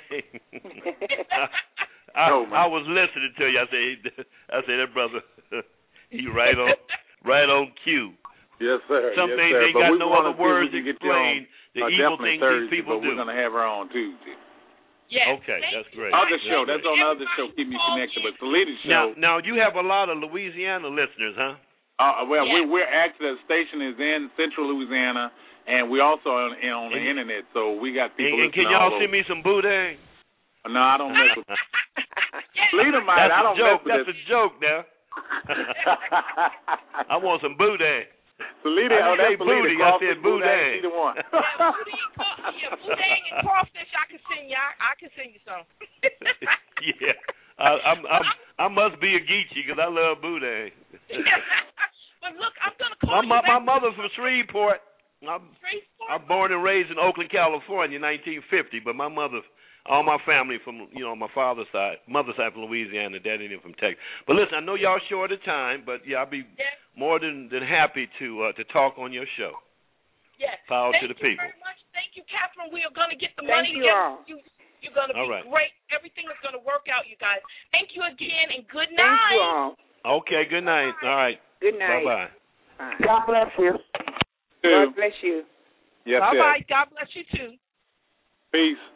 I, No, man. I was listening to you. I said, I said that brother, he right on, right on cue. Yes, sir. Some yes, things sir. ain't But got we no wanna other see if words we to can get you explain on, the uh, evil definitely things Thursday, these people but do. we're going to have her on Tuesday. Yes. Okay, Thank that's you. great. Other That's show. great. That's on the other show, keeping you connected. But the leader Now, show. now you have a lot of Louisiana listeners, huh? Uh, well, Yes. we're, we're actually, the station is in central Louisiana, and we also on, on the And- internet, so we got people And, and can listening all y'all send over. me some boudin? No, I don't mess with Leader might. That's I a don't joke. mess with That's that. a joke now. I want some boudin. Salida, I oh, that's didn't say booty, I said boudin. Either one. Yeah, boudin and crawfish, I can send you. I, I can send you some. Yeah, I, I'm, I'm, I must be a Geechee because I love boudin. But look, I'm gonna call My, you my, back. my mother's from Shreveport. I'm, Shreveport? I'm born and raised in Oakland, California, nineteen fifty. But my mother, all my family from, you know, my father's side, mother's side from Louisiana, daddy and from Texas. But listen, I know y'all short of time, but yeah, I'll be yes. more than, than happy to uh, to talk on your show. Yes. Power Thank to the you people. very much. Thank you, Catherine. We are going to get the Thank money you together. all. You, you're going to be right. great. Everything is going to work out, you guys. Thank you again, and good night. Thank you all. Okay, good night. Bye-bye. All right. Good night. Bye-bye. Bye. God bless you. God bless you. Yes, Bye-bye. yes. God bless you, too. Peace.